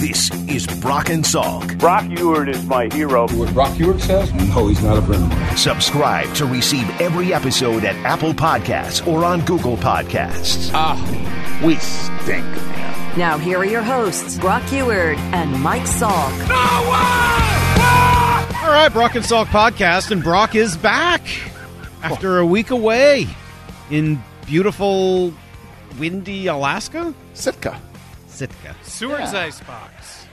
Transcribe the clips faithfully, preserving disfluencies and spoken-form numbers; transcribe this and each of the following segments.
This is Brock and Salk. Brock Ewart is my hero. What Brock Ewart says? No, he's not a friend of mine. Subscribe to receive every episode at Apple Podcasts or on Google Podcasts. Ah, we stink, man. Now here are your hosts, Brock Ewart and Mike Salk. No way! All right, Brock and Salk podcast, and Brock is back after a week away in beautiful, windy Alaska? Sitka. Sitka. Seward's Yeah. Icebox.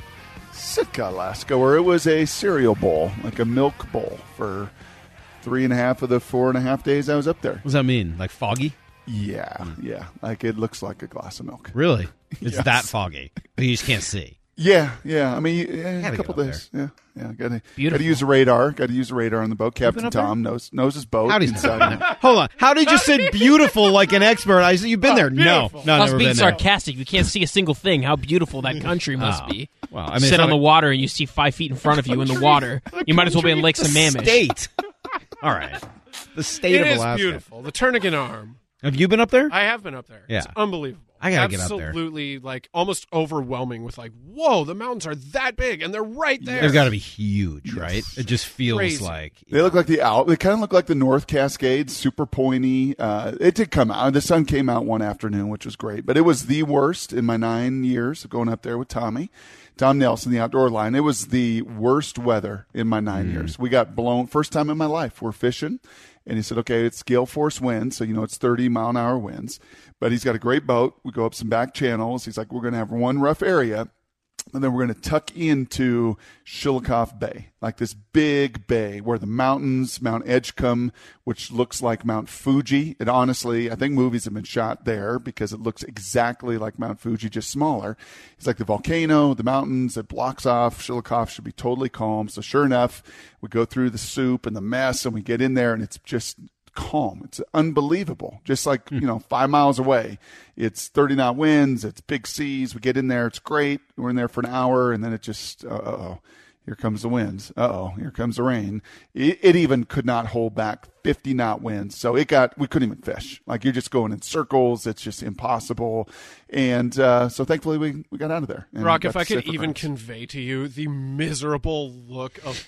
Sitka, Alaska, where it was a cereal bowl, like a milk bowl, for three and a half of the four and a half days I was up there. What does that mean? Like foggy? Yeah, yeah. Like it looks like a glass of milk. Really? It's Yes. that foggy. But you just can't see. Yeah, yeah. I mean, yeah, Gotta a couple get up days. Yeah, yeah. Got to Beautiful. use a radar. Got to use a radar on the boat. been Captain up there? Tom knows knows his boat. How'd he inside. Hold on. How did you say beautiful like an expert? I said, you've been there. No. beautiful. No, I was never being been there. sarcastic. You can't see a single thing. How beautiful that country must Oh. be. Well, I mean, Sit it's on not the a- water and you see five feet in front of you in the water. You might as well be in Lake Sammamish. State. All right. The state It of is Alaska. beautiful. The Turnagain Arm. Have you been up there? I have been up there. Yeah. It's unbelievable. I gotta get up there. Absolutely, like, almost overwhelming with, like, whoa, the mountains are that big, and they're right there. They've got to be huge, right? It just feels Crazy. like They look like the out. They kind of look like the North Cascades, super pointy. Uh, it did come out. The sun came out one afternoon, which was great. But it was the worst in my nine years of going up there with Tommy, Tom Nelson, the outdoor line. It was the worst weather in my nine years. We got blown. First time in my life. We're fishing, and he said, "Okay, it's gale force winds, so you know it's thirty mile an hour winds." But he's got a great boat. We go up some back channels. He's like, "We're going to have one rough area." And then we're going to tuck into Chillicothe Bay, like this big bay where the mountains, Mount Edgecombe, which looks like Mount Fuji. And honestly, I think movies have been shot there because it looks exactly like Mount Fuji, just smaller. It's like the volcano, the mountains, it blocks off. Chillicothe should be totally calm. So sure enough, we go through the soup and the mess and we get in there and it's just calm. It's unbelievable. Just like, you know, five miles away. It's thirty knot winds. It's big seas. We get in there. It's great. We're in there for an hour and then it just, uh oh, here comes the winds. Uh oh, here comes the rain. It, it even could not hold back fifty knot winds. So it got, we couldn't even fish. Like you're just going in circles. It's just impossible. And uh, so thankfully we, we got out of there. And Brock, got if I to could sit for even friends. convey to you the miserable look of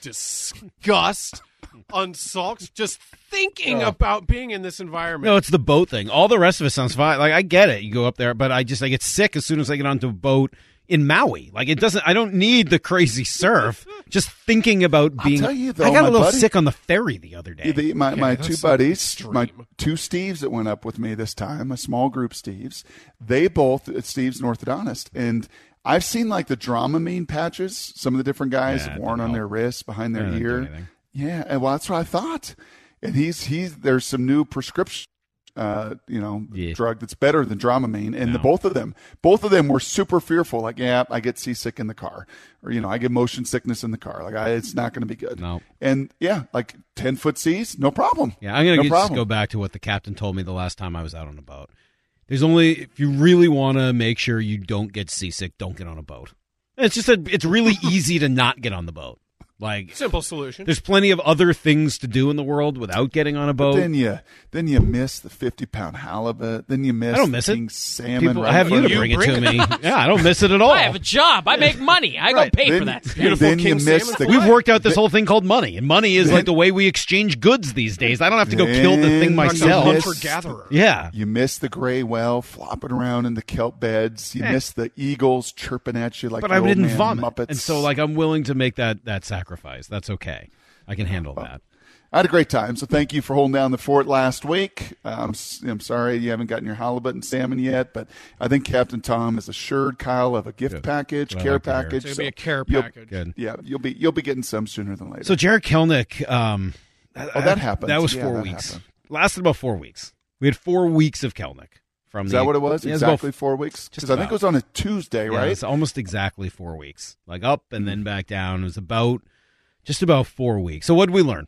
disgust on Salk's just thinking about being in this environment. no, it's the boat thing. All the rest of it sounds fine. Like I get it. You go up there, but I just I get sick as soon as I get onto a boat in Maui. Like it doesn't. I don't need the crazy surf. Just thinking about I'll being. tell you, though, I got my a little buddy- sick on the ferry the other day. The, my my that's two buddies, extreme. my two Steves that went up with me this time, a small group Steves, they both, Steve's an orthodontist. And I've seen like the Dramamine patches some of the different guys Yeah, have it worn didn't on help. their wrists, behind their Yeah, it didn't do ear. anything. Yeah, and well, that's what I thought. And he's, he's there's some new prescription, uh, you know, Yeah. drug that's better than Dramamine. And No. the both of them, both of them were super fearful. Like, yeah, I get seasick in the car. Or, you know, I get motion sickness in the car. Like, I, it's not going to be good. No. And yeah, like ten foot seas, no problem. Yeah, I'm gonna no just problem. go back to what the captain told me the last time I was out on a boat. There's only if you really want to make sure you don't get seasick, don't get on a boat. It's just a, it's really easy to not get on the boat. Like Simple solution. there's plenty of other things to do in the world without getting on a boat. Then you then you miss the fifty pound halibut. Then you miss I don't miss the it. king salmon. People, right I have in you front to of bring You it to bring me. Yeah, I don't miss it at all. I have a job. I make money. I Right. go pay Then- for that. Beautiful Then you king miss salmon the fillet. We've worked out this whole thing called money, and money is Then- like the way we exchange goods these days. I don't have to go kill the thing Then- Brock's a myself. Yes. hunter-gatherer. Yeah, You miss the gray whale flopping around in the kelp beds. You Eh. miss the eagles chirping at you like but the I old didn't man vomit, Muppets. and so like I'm willing to make that that sacrifice. That's okay. I can handle that. I had a great time. So thank you for holding down the fort last week. Um, s- I'm sorry you haven't gotten your halibut and salmon yet, but I think Captain Tom has assured Kyle of a gift Good. package, What I care like to hear. package. It's going to be a care you'll- package. Good. Yeah, you'll be you'll be getting some sooner than later. So Jared Kelnick, um, oh, that happened. That was Yeah, four that weeks. happened. Lasted about four weeks. We had four weeks of Kelnick. From Is the, that what it was? Yeah, it was about- Exactly four weeks? just Because I think about. it was on a Tuesday, Yeah, right? it's almost exactly four weeks. Like up and then back down. It was about just about four weeks. So what did we learn?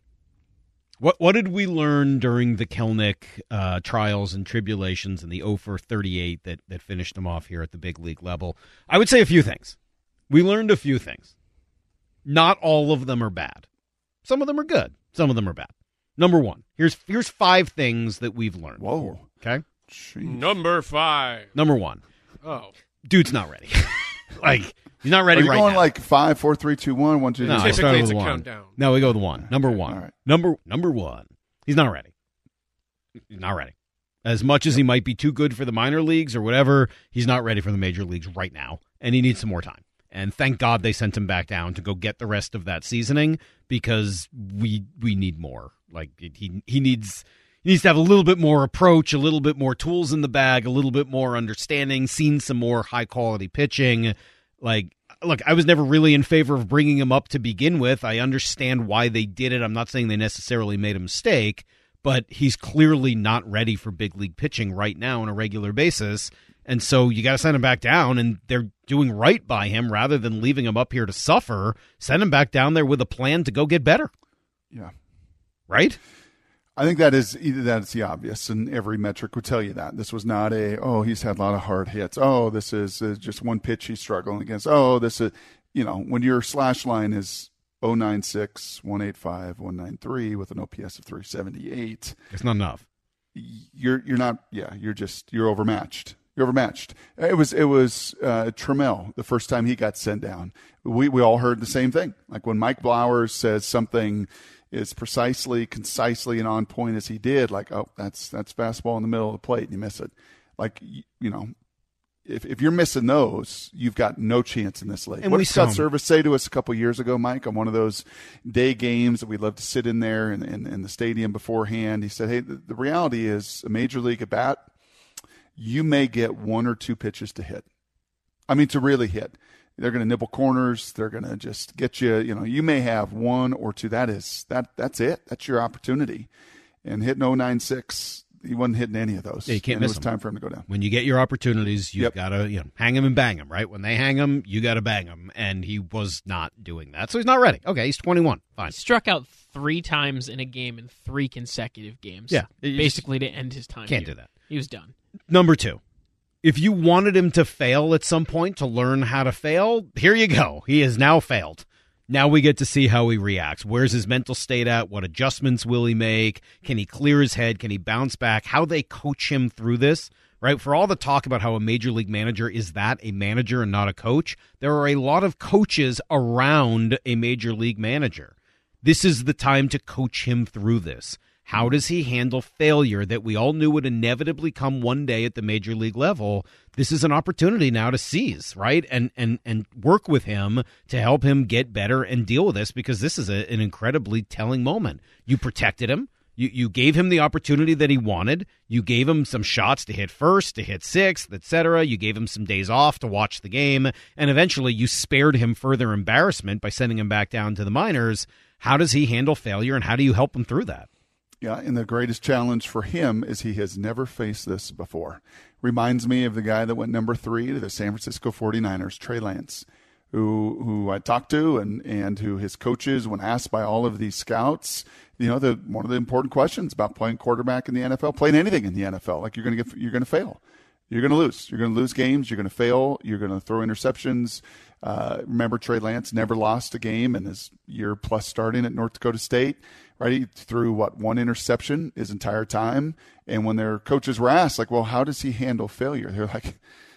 What what did we learn during the Kelnick uh, trials and tribulations and the oh for thirty-eight that, that finished him off here at the big league level? I would say a few things. We learned a few things. Not all of them are bad. Some of them are good. Some of them are bad. Number one, here's here's five things that we've learned. Whoa. Okay? Jeez. Number five. Number one, Oh. dude's not ready. Like, He's not ready Are you right going now. like five, four, three, two, one, one, two, No, three, I four? started Typically, with it's a one. countdown. No, we go with one. Number one. All right. Number number one. He's not ready. He's not ready. As much as he might be too good for the minor leagues or whatever, he's not ready for the major leagues right now, and he needs some more time. And thank God they sent him back down to go get the rest of that seasoning because we we need more. Like he he needs he needs to have a little bit more approach, a little bit more tools in the bag, a little bit more understanding, seen some more high quality pitching. Like, look, I was never really in favor of bringing him up to begin with. I understand why they did it. I'm not saying they necessarily made a mistake, but he's clearly not ready for big league pitching right now on a regular basis. And so you got to send him back down, and they're doing right by him rather than leaving him up here to suffer. Send him back down there with a plan to go get better. Yeah. Right? I think that is either that's the obvious, and every metric would tell you that. This was not a, oh, he's had a lot of hard hits. Oh, this is uh, just one pitch he's struggling against. Oh, this is, you know, when your slash line is oh nine six, one eighty-five, one ninety-three with an O P S of three seventy-eight. It's not enough. You're you're not, yeah, you're just, you're overmatched. You're overmatched. It was it was uh, Trammell the first time he got sent down. We we all heard the same thing. Like when Mike Blowers says something is precisely, concisely, and on point as he did, like, oh, that's that's fastball in the middle of the plate and you miss it. Like, you know, if if you're missing those, you've got no chance in this league. And what we did Scott saw- Service say to us a couple years ago, Mike, on one of those day games that we'd love to sit in there in, in, in the stadium beforehand? He said, hey, the, the reality is a major league at bat, you may get one or two pitches to hit. I mean, to really hit. They're going to nibble corners. They're going to just get you, you know, you may have one or two. That is, that that's it. That's your opportunity. And hitting oh nine six, he wasn't hitting any of those. Yeah, you can't and miss it was them. time for him to go down. When you get your opportunities, you've Yep. got to, you know, hang him and bang him, right? When they hang him, you got to bang him. And he was not doing that. So he's not ready. Okay, he's twenty-one. Fine. He struck out three times in a game in three consecutive games. Yeah, you basically to end his time. Can't here. do that. He was done. Number two, if you wanted him to fail at some point to learn how to fail, here you go. He has now failed. Now we get to see how he reacts. Where's his mental state at? What adjustments will he make? Can he clear his head? Can he bounce back? How they coach him through this, right? For all the talk about how a major league manager is that, a manager and not a coach, there are a lot of coaches around a major league manager. This is the time to coach him through this. How does he handle failure that we all knew would inevitably come one day at the major league level? This is an opportunity now to seize, right? And and and work with him to help him get better and deal with this, because this is a, an incredibly telling moment. You protected him. You you gave him the opportunity that he wanted. You gave him some shots to hit first, to hit sixth, et cetera. You gave him some days off to watch the game. And eventually you spared him further embarrassment by sending him back down to the minors. How does he handle failure, and how do you help him through that? Yeah, and the greatest challenge for him is he has never faced this before. Reminds me of the guy that went number three to the San Francisco forty-niners, Trey Lance, who who I talked to and, and who his coaches, when asked by all of these scouts, you know, the one of the important questions about playing quarterback in the N F L, playing anything in the N F L, like you're going to get, you're going to fail. You're going to lose. You're going to lose games. You're going to fail. You're going to throw interceptions. Uh, remember, Trey Lance never lost a game in his year plus starting at North Dakota State. Right, he threw what one interception his entire time. And when their coaches were asked, like, "Well, how does he handle failure?" They're like,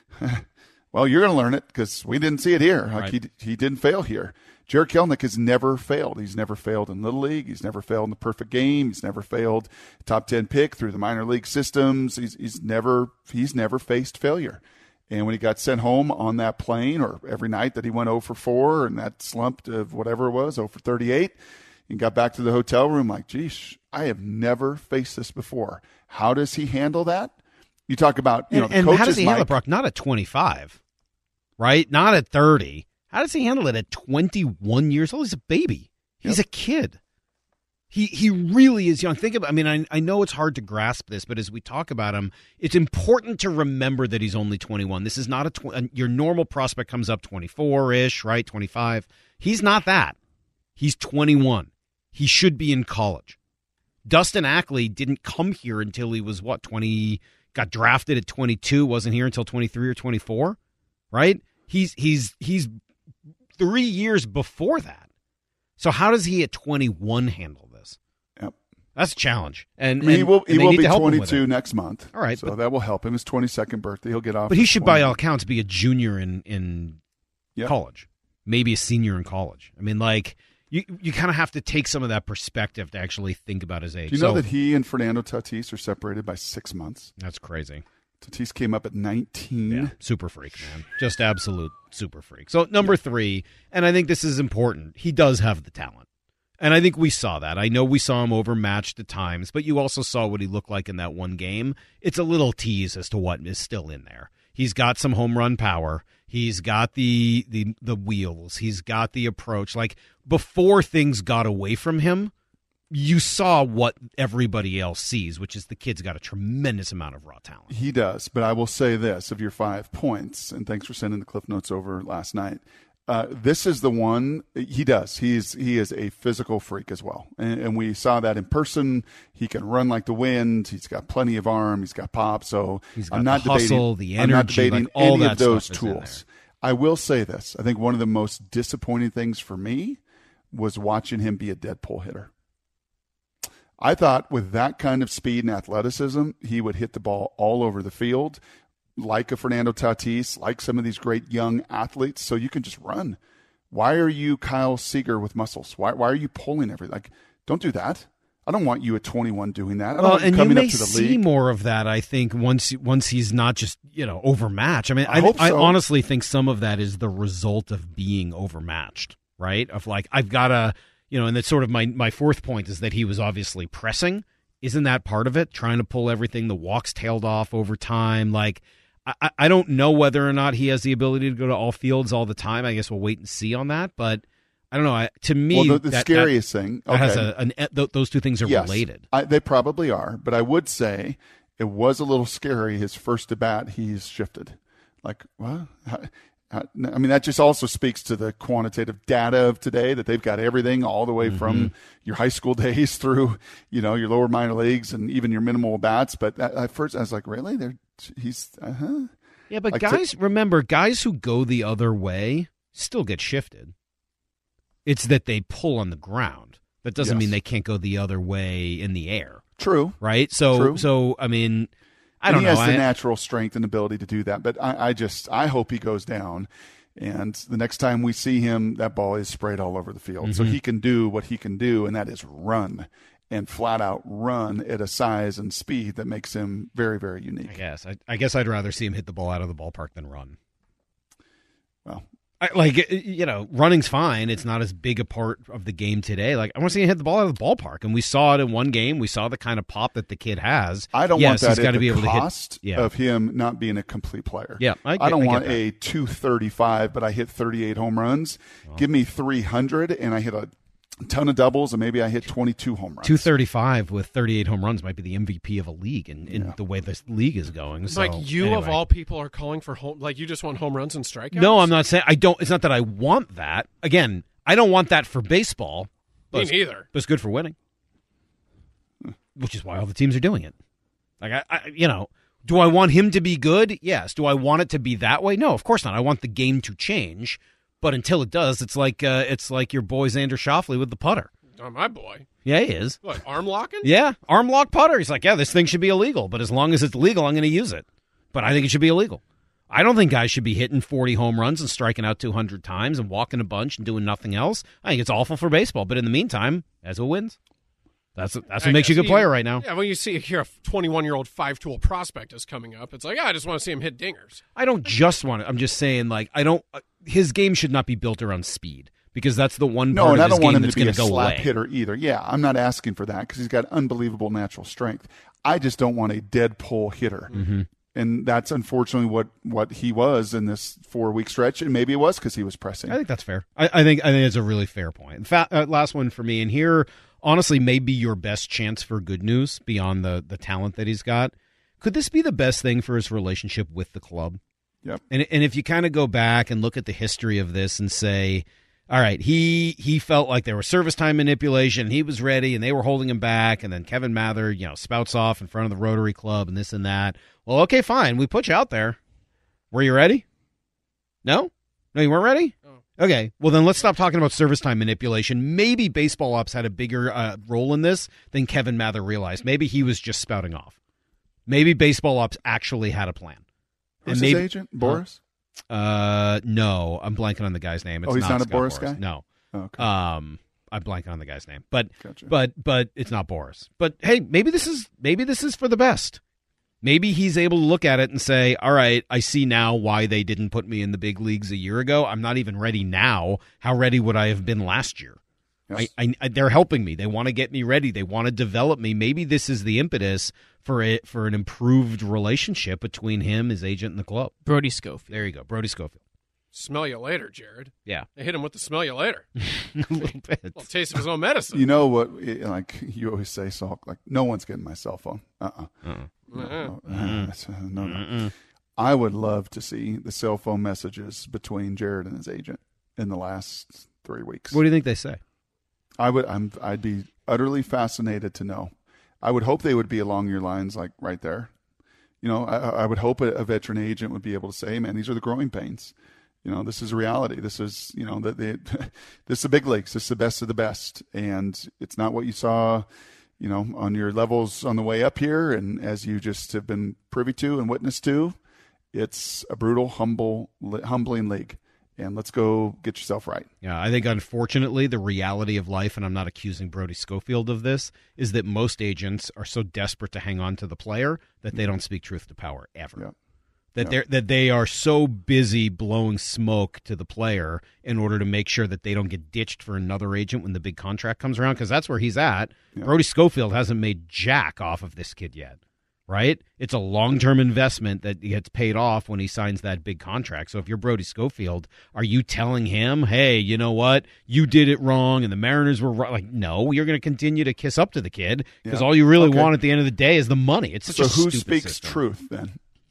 "Well, you're going to learn it because we didn't see it here. Like Right. he he didn't fail here." Jarred Kelenic has never failed. He's never failed in Little League. He's never failed in the perfect game. He's never failed top ten pick through the minor league systems. He's he's never he's never faced failure. And when he got sent home on that plane, or every night that he went oh for four and that slump of whatever it was, oh for thirty-eight, and got back to the hotel room like, geez, I have never faced this before. How does he handle that? You talk about, you know, and, the and coaches, how does he handle Mike, it, Brock? Not at twenty-five, right? Not at thirty. How does he handle it at twenty-one years old? He's a baby. He's Yep. a kid. He he really is young. Think about. I mean, I I know it's hard to grasp this, but as we talk about him, it's important to remember that he's only twenty-one. This is not a tw- your normal prospect comes up twenty-four ish, right? twenty-five. He's not that. He's twenty-one. He should be in college. Dustin Ackley didn't come here until he was, what, twenty, got drafted at twenty-two, wasn't here until twenty-three or twenty-four, right? He's he's he's three years before that. So how does he at twenty-one handle this? Yep. That's a challenge. And, I mean, he and- will, and he they will need be to help him with twenty-two it. next month. All right, So but- that will help him. His twenty-second birthday, he'll get off. But he at should, by twenty. all accounts, be a junior in, in Yep. college, maybe a senior in college. I mean, like, you you kind of have to take some of that perspective to actually think about his age. Do you know so, that he and Fernando Tatis are separated by six months? That's crazy. Tatis came up at nineteen. Yeah, super freak, man. Just absolute super freak. So, number three, and I think this is important, he does have the talent. And I think we saw that. I know we saw him overmatched at times, but you also saw what he looked like in that one game. It's a little tease as to what is still in there. He's got some home run power. He's got the the the wheels. He's got the approach. Like, before things got away from him, you saw what everybody else sees, which is the kid's got a tremendous amount of raw talent. He does, but I will say this, of your five points, and thanks for sending the Cliff Notes over last night, uh, this is the one, he does. He's He is a physical freak as well, and, and we saw that in person. He can run like the wind. He's got plenty of arm. He's got pop, so He's got I'm not the hustle, debating, the I'm not energy, debating like, all any that of those stuff is in tools. I will say this. I think one of the most disappointing things for me was watching him be a Deadpool hitter. I thought with that kind of speed and athleticism, he would hit the ball all over the field, like a Fernando Tatis, like some of these great young athletes, so you can just run. Why are you Kyle Seager with muscles? Why why are you pulling everything? Like, don't do that. I don't want you at twenty-one doing that. I don't Well, want you and you coming may up to the see league. more of that, I think, once once he's not just, you know, overmatched. I mean, I I, hope I so. honestly think some of that is the result of being overmatched, right? Of like, I've got to, you know, and that's sort of my, my fourth point is that he was obviously pressing. Isn't that part of it? Trying to pull everything, the walks tailed off over time. Like, I, I don't know whether or not he has the ability to go to all fields all the time. I guess we'll wait and see on that. But I don't know. I, to me, Well, the, the that, scariest that, thing, that okay. has a, an, th- those two things are yes, related. I, they probably are, but I would say it was a little scary. His first at bat, he's shifted. Like, what? How, how, I mean, that just also speaks to the quantitative data of today that they've got everything all the way mm-hmm. from your high school days through, you know, your lower minor leagues and even your minimal bats. But at, at first, I was like, really? They're he's uh huh. Yeah, but like guys, to, remember, guys who go the other way still get shifted. It's that they pull on the ground. That doesn't yes. mean they can't go the other way in the air. True. Right? So, True. so I mean, I and don't he know. He has the I, natural strength and ability to do that. But I, I just, I hope he goes down. And the next time we see him, that ball is sprayed all over the field. Mm-hmm. So he can do what he can do, and that is run. And flat out run at a size and speed that makes him very, very unique. I guess. I, I guess I'd rather see him hit the ball out of the ballpark than run. Well, I, like, you know, running's fine. It's not as big a part of the game today. Like, I want to see him hit the ball out of the ballpark, and we saw it in one game. We saw the kind of pop that the kid has. I don't yes, want that he's at got to the be able cost to hit, yeah. of him not being a complete player. Yeah, I, get, I don't I want get that. a two thirty-five, but I hit thirty-eight home runs. Well, give me three hundred, and I hit a ton of doubles, and maybe I hit twenty-two home runs. two thirty-five with thirty-eight home runs might be the M V P of a league in, in yeah. the way this league is going. So, like you anyway. of all people are calling for home, like you just want home runs and strikeouts? No, I'm not saying I don't. It's not that I want that. Again, I don't want that for baseball. Me neither. But it's good for winning, which is why all the teams are doing it. Like I, I, you know, do I want him to be good? Yes. Do I want it to be that way? No, of course not. I want the game to change. But until it does, it's like uh, it's like your boy Xander Schauffele with the putter. Oh, my boy. Yeah, he is. What, arm locking? Yeah, arm lock putter. He's like, yeah, this thing should be illegal, but as long as it's legal, I'm going to use it. But I think it should be illegal. I don't think guys should be hitting forty home runs and striking out two hundred times and walking a bunch and doing nothing else. I think it's awful for baseball. But in the meantime, that's what wins. That's that's what I makes you a good you, player right now. Yeah, when you see here a twenty-one-year-old five-tool prospect is coming up, it's like, yeah, I just want to see him hit dingers. I don't just want it. I'm just saying, like, I don't. Uh, his game should not be built around speed because that's the one no, part and of I his don't want game him that's to be going a to go slap away. hitter either. Yeah, I'm not asking for that because he's got unbelievable natural strength. I just don't want a dead pull hitter. Mm-hmm. And that's unfortunately what, what he was in this four week stretch, and maybe it was because he was pressing. I think that's fair. I, I think I think it's a really fair point. In fact, uh, last one for me, and here honestly may be your best chance for good news beyond the the talent that he's got. Could this be the best thing for his relationship with the club? Yep. And and if you kind of go back and look at the history of this and say, all right, he he felt like there was service time manipulation, he was ready, and they were holding him back, and then Kevin Mather, you know, spouts off in front of the Rotary Club and this and that. Well, okay, fine, we put you out there. Were you ready? No? No, you weren't ready? Oh. Okay, well then let's stop talking about service time manipulation. Maybe baseball ops had a bigger uh, role in this than Kevin Mather realized. Maybe he was just spouting off. Maybe baseball ops actually had a plan. Who's and maybe, his agent? Boris? Uh, no, I'm blanking on the guy's name. It's Oh, he's not, not a Scott Boris guy? No. Okay. Um, I'm blanking on the guy's name, but Gotcha. but but it's not Boris. But hey, maybe this is maybe this is for the best. Maybe he's able to look at it and say, all right, I see now why they didn't put me in the big leagues a year ago. I'm not even ready now. How ready would I have been last year? Yes. I, I, they're helping me. They want to get me ready. They want to develop me. Maybe this is the impetus for it for an improved relationship between him, his agent, and the club. Brody Schofield. There you go, Brody Schofield. Smell you later, Jared. Yeah, They hit him with the smell you later. a little bit. Little taste of his own medicine. You know what? Like you always say, Salk. Like no one's getting my cell phone. Uh. Uh-uh. Uh-uh. No, no, uh, no, no. I would love to see the cell phone messages between Jared and his agent in the last three weeks. What do you think they say? I would. I'm. I'd be utterly fascinated to know. I would hope they would be along your lines, like right there. You know, I, I would hope a, a veteran agent would be able to say, hey, "Man, these are the growing pains. You know, this is reality. This is, you know, that they, this is the big leagues. This is the best of the best, and it's not what you saw, you know, on your levels on the way up here, and as you just have been privy to and witness to. It's a brutal, humble, humbling league, and let's go get yourself right. Yeah, I think unfortunately the reality of life, and I'm not accusing Brody Schofield of this, is that most agents are so desperate to hang on to the player that they don't speak truth to power ever. Yeah. That Yeah. they that they are so busy blowing smoke to the player in order to make sure that they don't get ditched for another agent when the big contract comes around, because that's where he's at. Yeah. Brody Schofield hasn't made jack off of this kid yet, right? It's a long-term investment that gets paid off when he signs that big contract. So if you're Brody Schofield, are you telling him, hey, you know what? You did it wrong and the Mariners were right? Like, no, you're going to continue to kiss up to the kid because Yeah. all you really Okay. want at the end of the day is the money. It's such So a who stupid speaks system. truth then?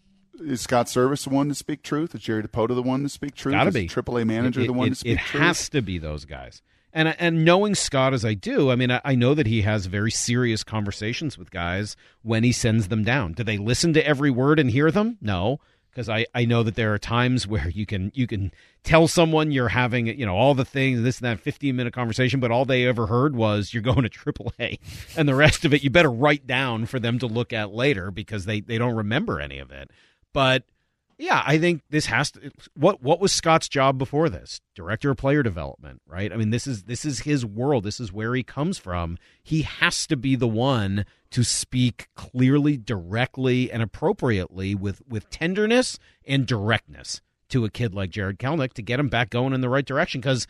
Is Scott Service the one to speak truth? Is Jerry DePota the one to speak truth? Gotta Is be. the triple A manager It- the one it- to speak it truth? has to be those guys. And and knowing Scott as I do, I mean, I, I know that he has very serious conversations with guys when he sends them down. Do they listen to every word and hear them? No, because I, I know that there are times where you can you can tell someone you're having, you know, all the things, this and that fifteen minute conversation, but all they ever heard was you're going to triple A, and the rest of it you better write down for them to look at later because they, they don't remember any of it. But yeah, I think this has to. What what was Scott's job before this? Director of player development, right? I mean, this is this is his world. This is where he comes from. He has to be the one to speak clearly, directly, and appropriately with with tenderness and directness to a kid like Jared Kelenic to get him back going in the right direction. Because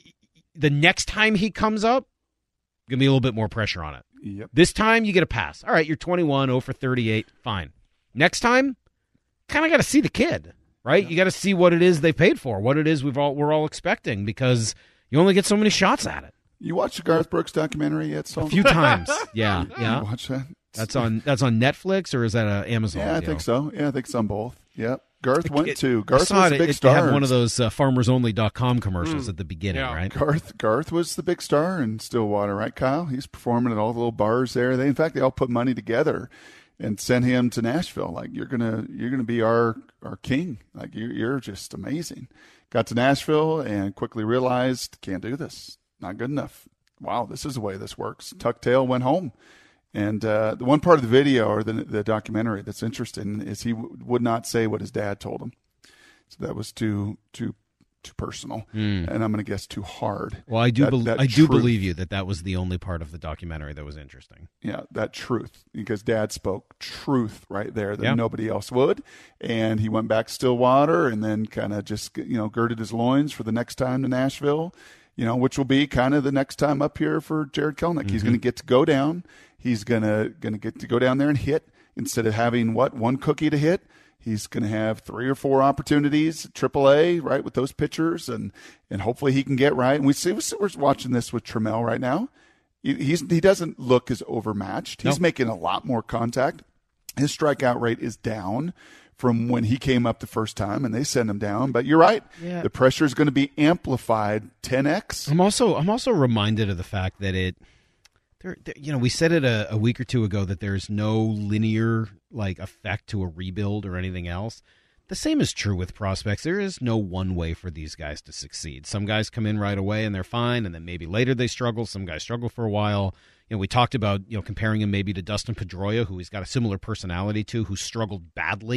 the next time he comes up, gonna be a little bit more pressure on it. Yep. This time you get a pass. All right, you're twenty-one, oh for thirty-eight, fine. Next time, kind of got to see the kid, right? Yeah. You got to see what it is they paid for, what it is we've all we're all expecting, because you only get so many shots at it. You watched the Garth Brooks documentary yet, Saul? A few times, yeah, yeah. You watch that? That's on that's on Netflix, or is that a Amazon? Yeah, I deal? think so. Yeah, I think it's on both. Yep. Garth It- went it- to. I Garth saw was it. the big it, star. They have one of those uh, farmers only dot com commercials at the beginning, Yeah. right? Garth Garth was the big star in Stillwater, right, Kyle? He's performing at all the little bars there. They, in fact, they all put money together and sent him to Nashville. Like, you're gonna you're gonna be our our king. Like, you're you're just amazing. Got to Nashville and quickly realized, can't do this. Not good enough. Wow, this is the way this works. Tuck tail, went home. And uh, the one part of the video or the, the documentary that's interesting is he w- would not say what his dad told him. So that was too too too personal, Mm. and I'm going to guess too hard. Well, I do That- bel that I do truth. believe you that that was the only part of the documentary that was interesting. Yeah, that truth, because Dad spoke truth right there that Yeah. nobody else would, and he went back to Stillwater and then kind of just you know girded his loins for the next time to Nashville, you know, which will be kind of the next time up here for Jared Kelenic. He's going to get to go down. He's gonna gonna get to go down there and hit instead of having what one cookie to hit. He's going to have three or four opportunities at triple A, right, with those pitchers, and and hopefully he can get right. And we see we're watching this with Trammell right now. He, he's he doesn't look as overmatched. He's No. making a lot more contact. His strikeout rate is down from when he came up the first time, and they sent him down. But you're right, Yeah. the pressure is going to be amplified ten x. I'm also I'm also reminded of the fact that it, there, there you know, we said it a, a week or two ago that there's no linear like effect to a rebuild or anything else. The same is true with prospects. There is no one way for these guys to succeed. Some guys come in right away and they're fine, and then maybe later they struggle. Some guys struggle for a while. You know, we talked about you know comparing him maybe to Dustin Pedroia, who he's got a similar personality to, who struggled badly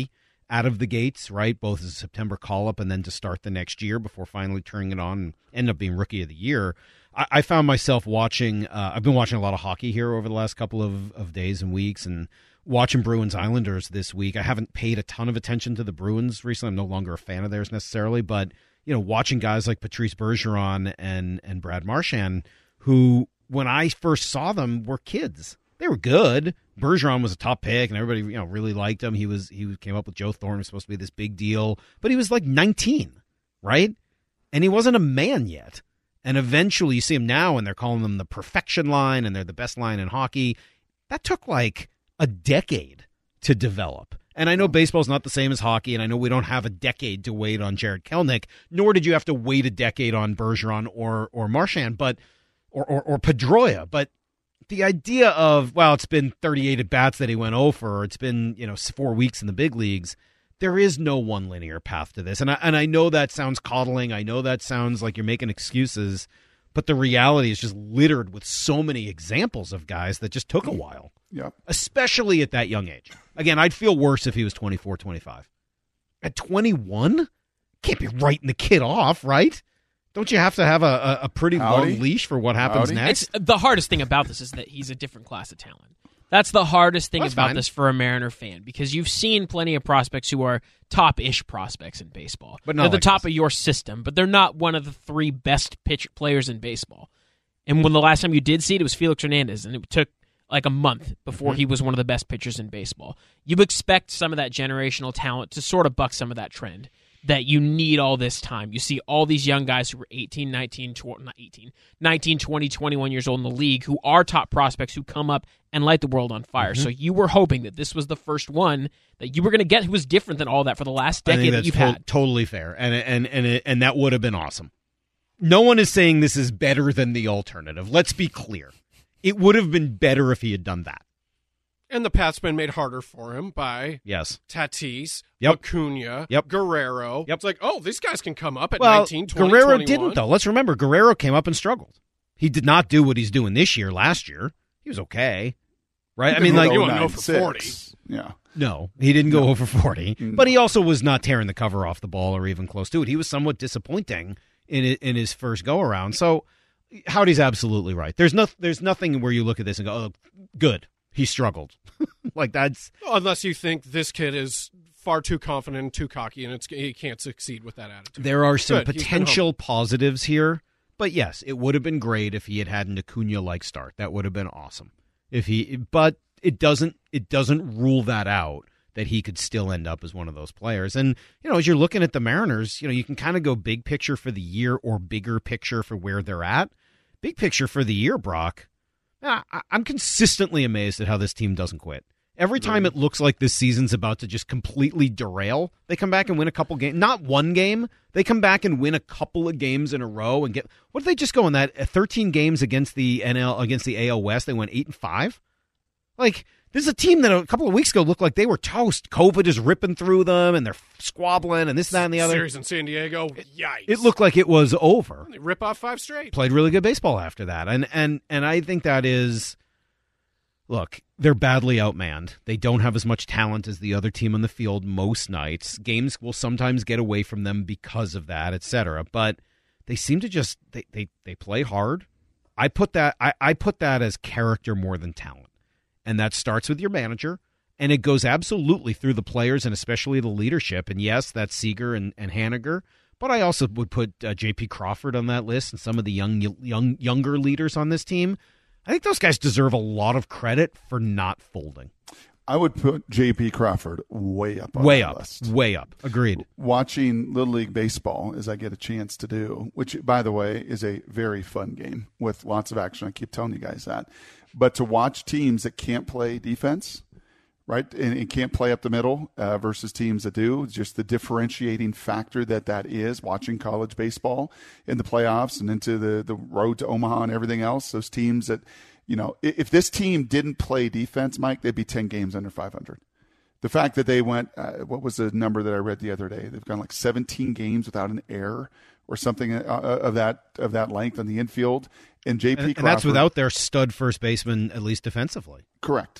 out of the gates, right? Both as a September call-up and then to start the next year before finally turning it on and end up being Rookie of the Year. I, I found myself watching, uh, I've been watching a lot of hockey here over the last couple of, of days and weeks, and watching Bruins Islanders this week. I haven't paid a ton of attention to the Bruins recently. I'm no longer a fan of theirs necessarily, but you know, watching guys like Patrice Bergeron and, and Brad Marchand, who when I first saw them were kids. They were good. Bergeron was a top pick, and everybody, you know, really liked him. He was he came up with Joe Thornton, was supposed to be this big deal, but he was like nineteen, right? And he wasn't a man yet. And eventually, you see him now, and they're calling them the perfection line, and they're the best line in hockey. That took like a decade to develop. And I know baseball's not the same as hockey, and I know we don't have a decade to wait on Jared Kelenic, nor did you have to wait a decade on Bergeron or or Marchand, but or or, or Pedroia, but the idea of, well, it's been thirty-eight at-bats that he went oh for, it's been, you know, four weeks in the big leagues. There is no one linear path to this. And I, and I know that sounds coddling. I know that sounds like you're making excuses. But the reality is just littered with so many examples of guys that just took a while. Yep. Especially at that young age. Again, I'd feel worse if he was twenty-four, twenty-five. At twenty-one? Can't be writing the kid off, right? Don't you have to have a, a pretty Howdy. long leash for what happens Howdy. next? It's, the hardest thing about this is that he's a different class of talent. That's the hardest thing That's about fine. this for a Mariner fan, because you've seen plenty of prospects who are top-ish prospects in baseball. But not they're the like top this. of your system, but they're not one of the three best pitch players in baseball. And when the last time you did see it, it was Felix Hernandez, and it took like a month before Mm-hmm. he was one of the best pitchers in baseball. You expect some of that generational talent to sort of buck some of that trend, that you need all this time. You see all these young guys who were eighteen, nineteen, twenty, not eighteen, nineteen, twenty, twenty-one years old in the league who are top prospects who come up and light the world on fire. Mm-hmm. So you were hoping that this was the first one that you were going to get who was different than all that for the last I think decade that that's you've to- had. totally fair, and and and it, and that would have been awesome. No one is saying this is better than the alternative. Let's be clear. It would have been better if he had done that. And the path's been made harder for him by Yes. Tatis, Yep. Acuna, Yep. Guerrero. Yep. It's like, oh, these guys can come up at Well, nineteen, twenty, Guerrero twenty-one. didn't, though. Let's remember, Guerrero came up and struggled. He did not do what he's doing this year last year. He was okay. Right? I mean, like, you want to go for forty. Yeah. no, he didn't go No. over forty, No. but he also was not tearing the cover off the ball or even close to it. He was somewhat disappointing in it, in his first go around. So Howdy's absolutely right. There's no, there's nothing where you look at this and go, oh, good, he struggled. Like that's Unless you think this kid is far too confident and too cocky, and it's he can't succeed with that attitude. there are some Good, he's been potential positives here, but yes, it would have been great if he had had an Acuna-like start. That would have been awesome. If he, but it doesn't, it doesn't rule that out that he could still end up as one of those players. And you know, as you're looking at the Mariners, you know, you can kind of go big picture for the year or bigger picture for where they're at. Big picture for the year, Brock. I- I'm consistently amazed at how this team doesn't quit. Every time it looks like this season's about to just completely derail, they come back and win a couple games. Not one game. They come back and win a couple of games in a row and get. What did they just go in that uh, thirteen games against the N L against the A L West? They went eight and five. Like this is a team that a couple of weeks ago looked like they were toast. COVID is ripping through them and they're squabbling and this, that, and the other. Series in San Diego, yikes! It looked like it was over. They rip off five straight. Played really good baseball after that. And and and I think that is, look, they're badly outmanned. They don't have as much talent as the other team on the field most nights. Games will sometimes get away from them because of that, et cetera. But they seem to just they they, they play hard. I put that I, I put that as character more than talent. And that starts with your manager. And it goes absolutely through the players and especially the leadership. And yes, that's Seager and, and Haniger. But I also would put uh, J P Crawford on that list and some of the young, young, younger leaders on this team. I think those guys deserve a lot of credit for not folding. I would put J P Crawford way up on Way that up. list. Way up. Agreed. Watching Little League Baseball, as I get a chance to do, which, by the way, is a very fun game with lots of action. I keep telling you guys that. But to watch teams that can't play defense, right, and, and can't play up the middle uh, versus teams that do, just the differentiating factor that that is, watching college baseball in the playoffs and into the, the road to Omaha and everything else, those teams that, you know, if this team didn't play defense, Mike, they'd be ten games under five hundred. The fact that they went, uh, what was the number that I read the other day? They've gone like seventeen games without an error or something uh, of that of that length on the infield. And J P And, Crawford, and that's without their stud first baseman, at least defensively. correct.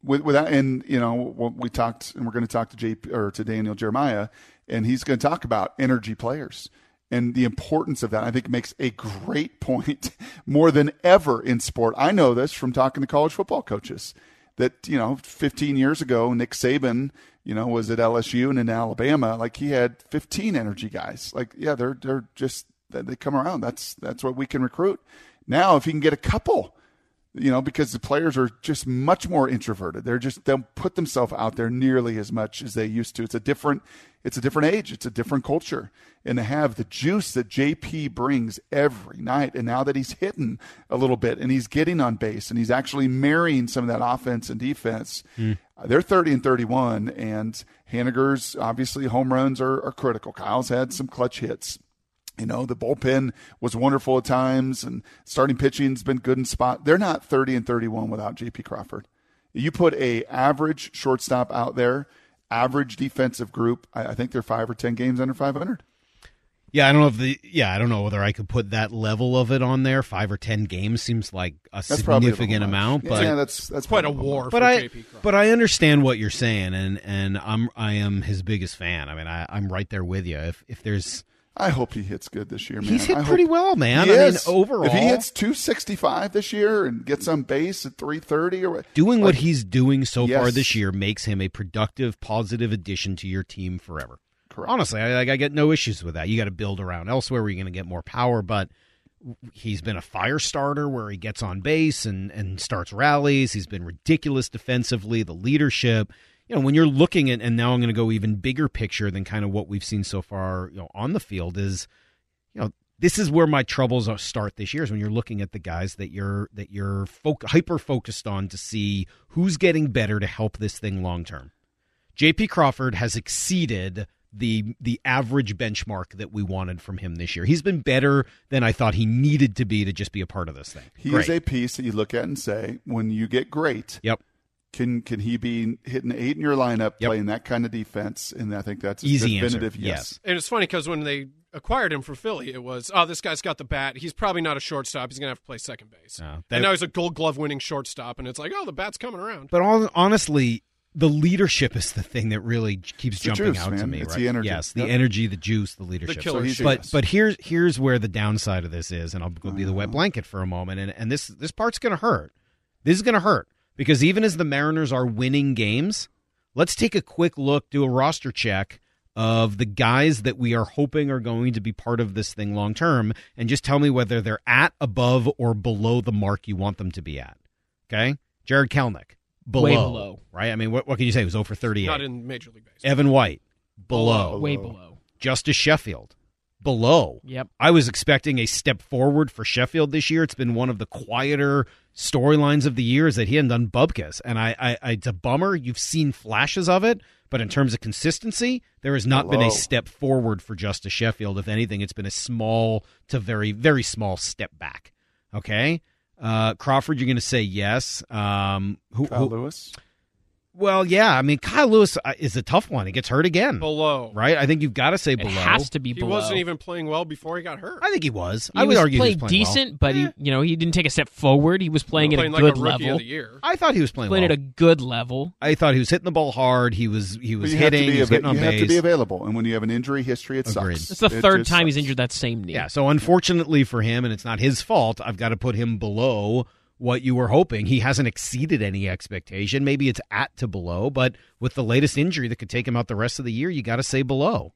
with, without, and you know, we talked, and we're going to talk to J P or to Daniel Jeremiah, and he's going to talk about energy players and the importance of that. I think makes a great point more than ever in sport. I know this from talking to college football coaches that, you know, fifteen years ago, Nick Saban, you know, was at L S U and in Alabama. Like, he had fifteen energy guys. Like, yeah, they're they're just they come around. That's that's what we can recruit. Now, if he can get a couple, you know, because the players are just much more introverted. They're just don't put themselves out there nearly as much as they used to. It's a different it's a different age. It's a different culture. And to have the juice that J P brings every night, and now that he's hitting a little bit and he's getting on base and he's actually marrying some of that offense and defense, mm. uh, they're thirty and thirty-one, and Haniger's obviously home runs are, are critical. Kyle's had some clutch hits. You know, the bullpen was wonderful at times, and starting pitching's been good in spot. They're not thirty and thirty-one without J P Crawford. You put a average shortstop out there, average defensive group, I, I think they're five or ten games under five hundred. Yeah, I don't know if the yeah, I don't know whether I could put that level of it on there. Five or ten games seems like a that's significant a amount, yeah, but yeah, that's that's quite a war. But for I J P Crawford. but I understand what you're saying, and and I'm I am his biggest fan. I mean, I, I'm right there with you. If if there's I hope he hits good this year, man. He's hit I pretty hope, well, man. He I is. mean, overall, if he hits two sixty-five this year and gets on base at three thirty, or doing like, what he's doing so yes. far this year makes him a productive, positive addition to your team forever. Correct. Honestly, I, I get no issues with that. You got to build around elsewhere where you're going to get more power, but he's been a fire starter where he gets on base and, and starts rallies. He's been ridiculous defensively, the leadership. You know, when you're looking at, and now I'm going to go even bigger picture than kind of what we've seen so far, you know, on the field is, you know, this is where my troubles start this year is when you're looking at the guys that you're that you're fo- hyper focused on to see who's getting better to help this thing long term. J P Crawford has exceeded the the average benchmark that we wanted from him this year. He's been better than I thought he needed to be to just be a part of this thing. He great. is a piece that you look at and say, when you get great, yep. Can can he be hitting eight in your lineup, yep. playing that kind of defense? And I think that's a easy definitive answer. yes. yes. And it's funny because when they acquired him for Philly, it was, oh, this guy's got the bat. He's probably not a shortstop. He's going to have to play second base. Uh, that, and now he's a Gold Glove winning shortstop, and it's like, oh, the bat's coming around. But all, honestly, the leadership is the thing that really keeps it's jumping juice, out man. to me. It's right? the energy. Yes, the yep. energy, the juice, the leadership. The killer so shit. But yes. but here's here's where the downside of this is, and I'll go be the wet blanket for a moment, and and this this part's going to hurt. This is going to hurt because even as the Mariners are winning games, let's take a quick look, do a roster check of the guys that we are hoping are going to be part of this thing long term, and just tell me whether they're at, above, or below the mark you want them to be at. Okay, Jared Kelenic. Below, way below, right? I mean, what, what can you say? He was zero for thirty-eight. Not in Major League Baseball. Evan White, below. Below. way below. Justice Sheffield, below. Yep. I was expecting a step forward for Sheffield this year. It's been one of the quieter storylines of the year is that he hadn't done Bubkas, and I, I, I, it's a bummer. You've seen flashes of it, but in terms of consistency, there has not below. been a step forward for Justice Sheffield. If anything, it's been a small to very, very small step back. Okay. Uh, Crawford, you're going to say yes. Um, who, Kyle who, Lewis. Well, yeah. I mean, Kyle Lewis is a tough one. He gets hurt again. Below. Right? I think you've got to say It below. has to be He below. wasn't even playing well before he got hurt. I think he was. He I would was argue he played was playing decent, well. but he, you know, he didn't take a step forward. He was playing playing at a like good a rookie level. of the year. I thought he was playing Playing well. at a good level. I thought he was hitting the ball hard. He was he was But you have to hitting. be He was ava- getting on you base. have to be available, and when you have an injury history, it Agreed. sucks. It's the It third just time he's sucks. injured that same knee. Yeah. So unfortunately for him, and it's not his fault, I've got to put him below what you were hoping. He hasn't exceeded any expectation. Maybe it's at to below, but with the latest injury that could take him out the rest of the year, you got to say below.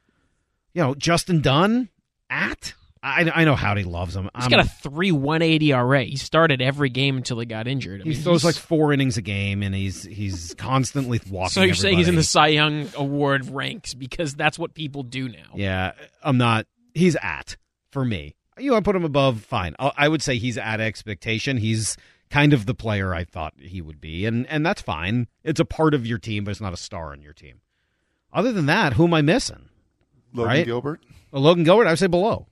You know, Justin Dunn, at? I, I know Howdy loves him. He's I'm- got a three one eight E R A. He started every game until he got injured. I he mean, throws he's- like four innings a game, and he's he's constantly walking. So you're saying he's in the everybody. Cy Young Award ranks because that's what people do now. Yeah, I'm not. He's at for me. You want to put him above? Fine. I I would say he's at expectation. He's kind of the player I thought he would be, and and that's fine. It's a part of your team, but it's not a star on your team. Other than that, who am I missing? Logan right? Gilbert. Well, Logan Gilbert, I would say below.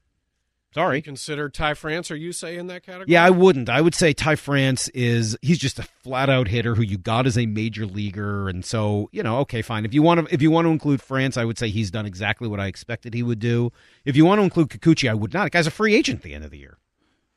Sorry. Consider Ty France, or you say in that category? Yeah, I wouldn't. I would say Ty France is he's just a flat out hitter who you got as a major leaguer, and so you know, okay, fine. If you want to, if you want to include France, I would say he's done exactly what I expected he would do. If you want to include Kikuchi, I would not. The guy's a free agent at the end of the year.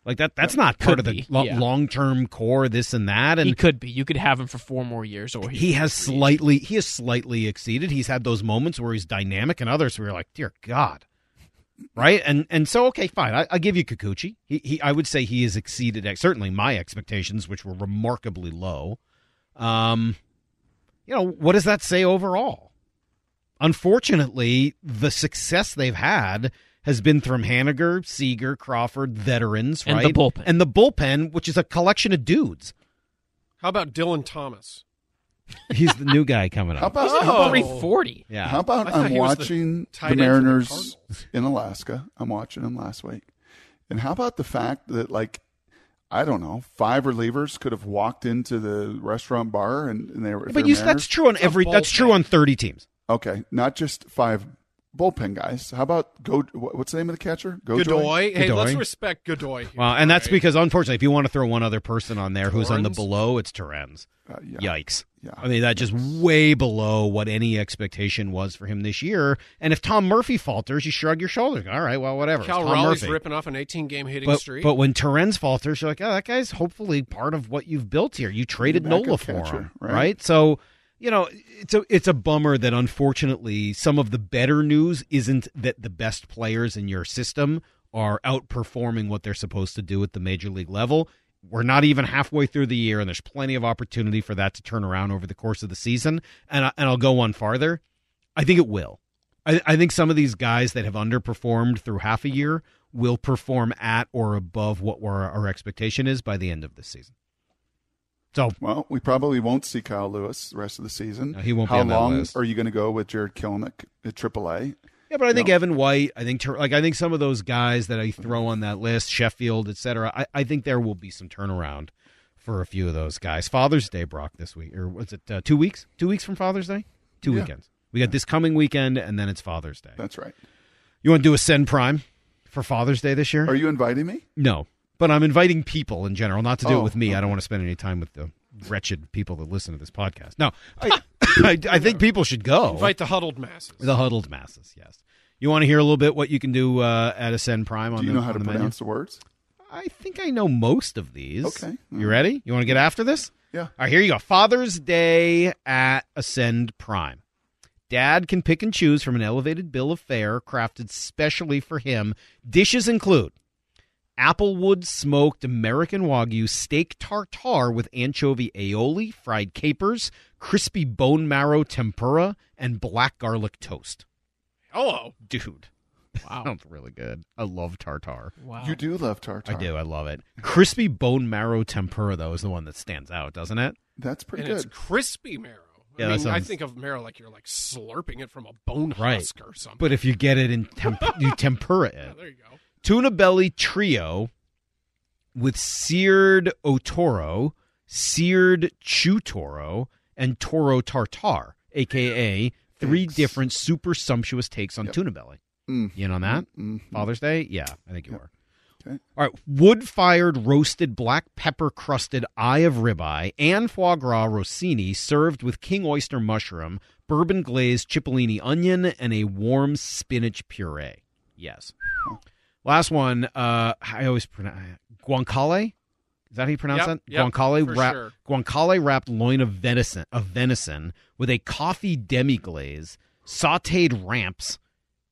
Like that that's not part Could of the be, lo- yeah. long-term core, this and that. And he could be. You could have him for four more years, or he has slightly he has slightly exceeded. He's had those moments where he's dynamic, and others where you're like, dear God, right? And and so okay, fine. I, I give you Kikuchi. He he I would say he has exceeded certainly my expectations, which were remarkably low. Um, you know, what does that say overall? Unfortunately, the success they've had has been from Haniger, Seager, Crawford, veterans, And right? the bullpen. And the bullpen, which is a collection of dudes. How about Dylan Thomas? He's the new guy coming up. How about, Oh. how about, three forty. Yeah. how about I thought I'm he was the watching tight the, end for the Mariners Cardinals. in Alaska. I'm watching them last week. And how about the fact that, like, I don't know, five relievers could have walked into the restaurant bar and, and they were. if But they're you, Mariners- that's true on every. That's bullpen. true on thirty teams. Okay, not just five bullpen guys. How about Go? What's the name of the catcher? Godoy? Godoy. Hey, Godoy. let's respect Godoy. Here, Well, and that's right? because, unfortunately, if you want to throw one other person on there who's on the Torrens? below, it's Terens. Uh, yeah. Yikes. Yeah. I mean, that's just way below what any expectation was for him this year. And if Tom Murphy falters, you shrug your shoulders. All right, well, whatever. It's Cal Tom Raleigh's Murphy. ripping off an eighteen-game hitting But, streak. but when Terens falters, you're like, oh, that guy's hopefully part of what you've built here. You traded Backup Nola for catcher, him, right? right? So, you know, it's a it's a bummer that unfortunately some of the better news isn't that the best players in your system are outperforming what they're supposed to do at the major league level. We're not even halfway through the year, and there's plenty of opportunity for that to turn around over the course of the season. And I, and I'll go one farther. I think it will. I, I think some of these guys that have underperformed through half a year will perform at or above what our, our expectation is by the end of this season. So Well, we probably won't see Kyle Lewis the rest of the season. No, he won't be How on that long list. are you going to go with Jared Kelenic at triple A? yeah, but I think No. Evan White, I think Ter- like I think some of those guys that I throw on that list, Sheffield, et cetera, I, I think there will be some turnaround for a few of those guys. Father's Day, Brock, this week, or was it uh, two weeks? Two weeks from Father's Day? Two Yeah. weekends. We got this coming weekend, and then it's Father's Day. That's right. You want to do a Send Prime for Father's Day this year? Are you inviting me? No, but I'm inviting people in general, not to do Oh, it with me. okay. I don't want to spend any time with the wretched people that listen to this podcast. No, I, I, I think people should go. Invite the huddled masses. The huddled masses, yes. You want to hear a little bit what you can do uh, at Ascend Prime on Do you the, know how on to the menu? pronounce the words? I think I know most of these. Okay. You ready? You want to get after this? Yeah. All right, here you go. Father's Day at Ascend Prime. Dad can pick and choose from an elevated bill of fare crafted specially for him. Dishes include Applewood smoked American Wagyu steak tartare with anchovy aioli, fried capers, crispy bone marrow tempura, and black garlic toast. Hello. Dude, Wow. sounds really good. I love tartare. Wow. You do love tartare. I do. I love it. Crispy bone marrow tempura, though, is the one that stands out, doesn't it? That's pretty And it's good. crispy marrow. Yeah, I that mean, I sounds- think of marrow like you're like slurping it from a bone Right. husk or something. But if you get it in temp, you tempura Yeah, it. there you go. Tuna belly trio with seared otoro, seared chutoro, and toro tartare, a k a three Thanks. different super sumptuous takes on Yep. tuna belly. Mm. You in on that? Mhm. Father's Day? Yeah, I think you Yep. were. Okay. All right, wood-fired roasted black pepper-crusted eye of ribeye and foie gras rossini served with king oyster mushroom, bourbon-glazed cipollini onion, and a warm spinach puree. Yes. Last one, uh, I always pronounce guanciale. Is that how you pronounce Yep, that? yep, guanciale, for wrap, sure. guanciale wrapped loin of venison, of venison with a coffee demi-glaze, sautéed ramps,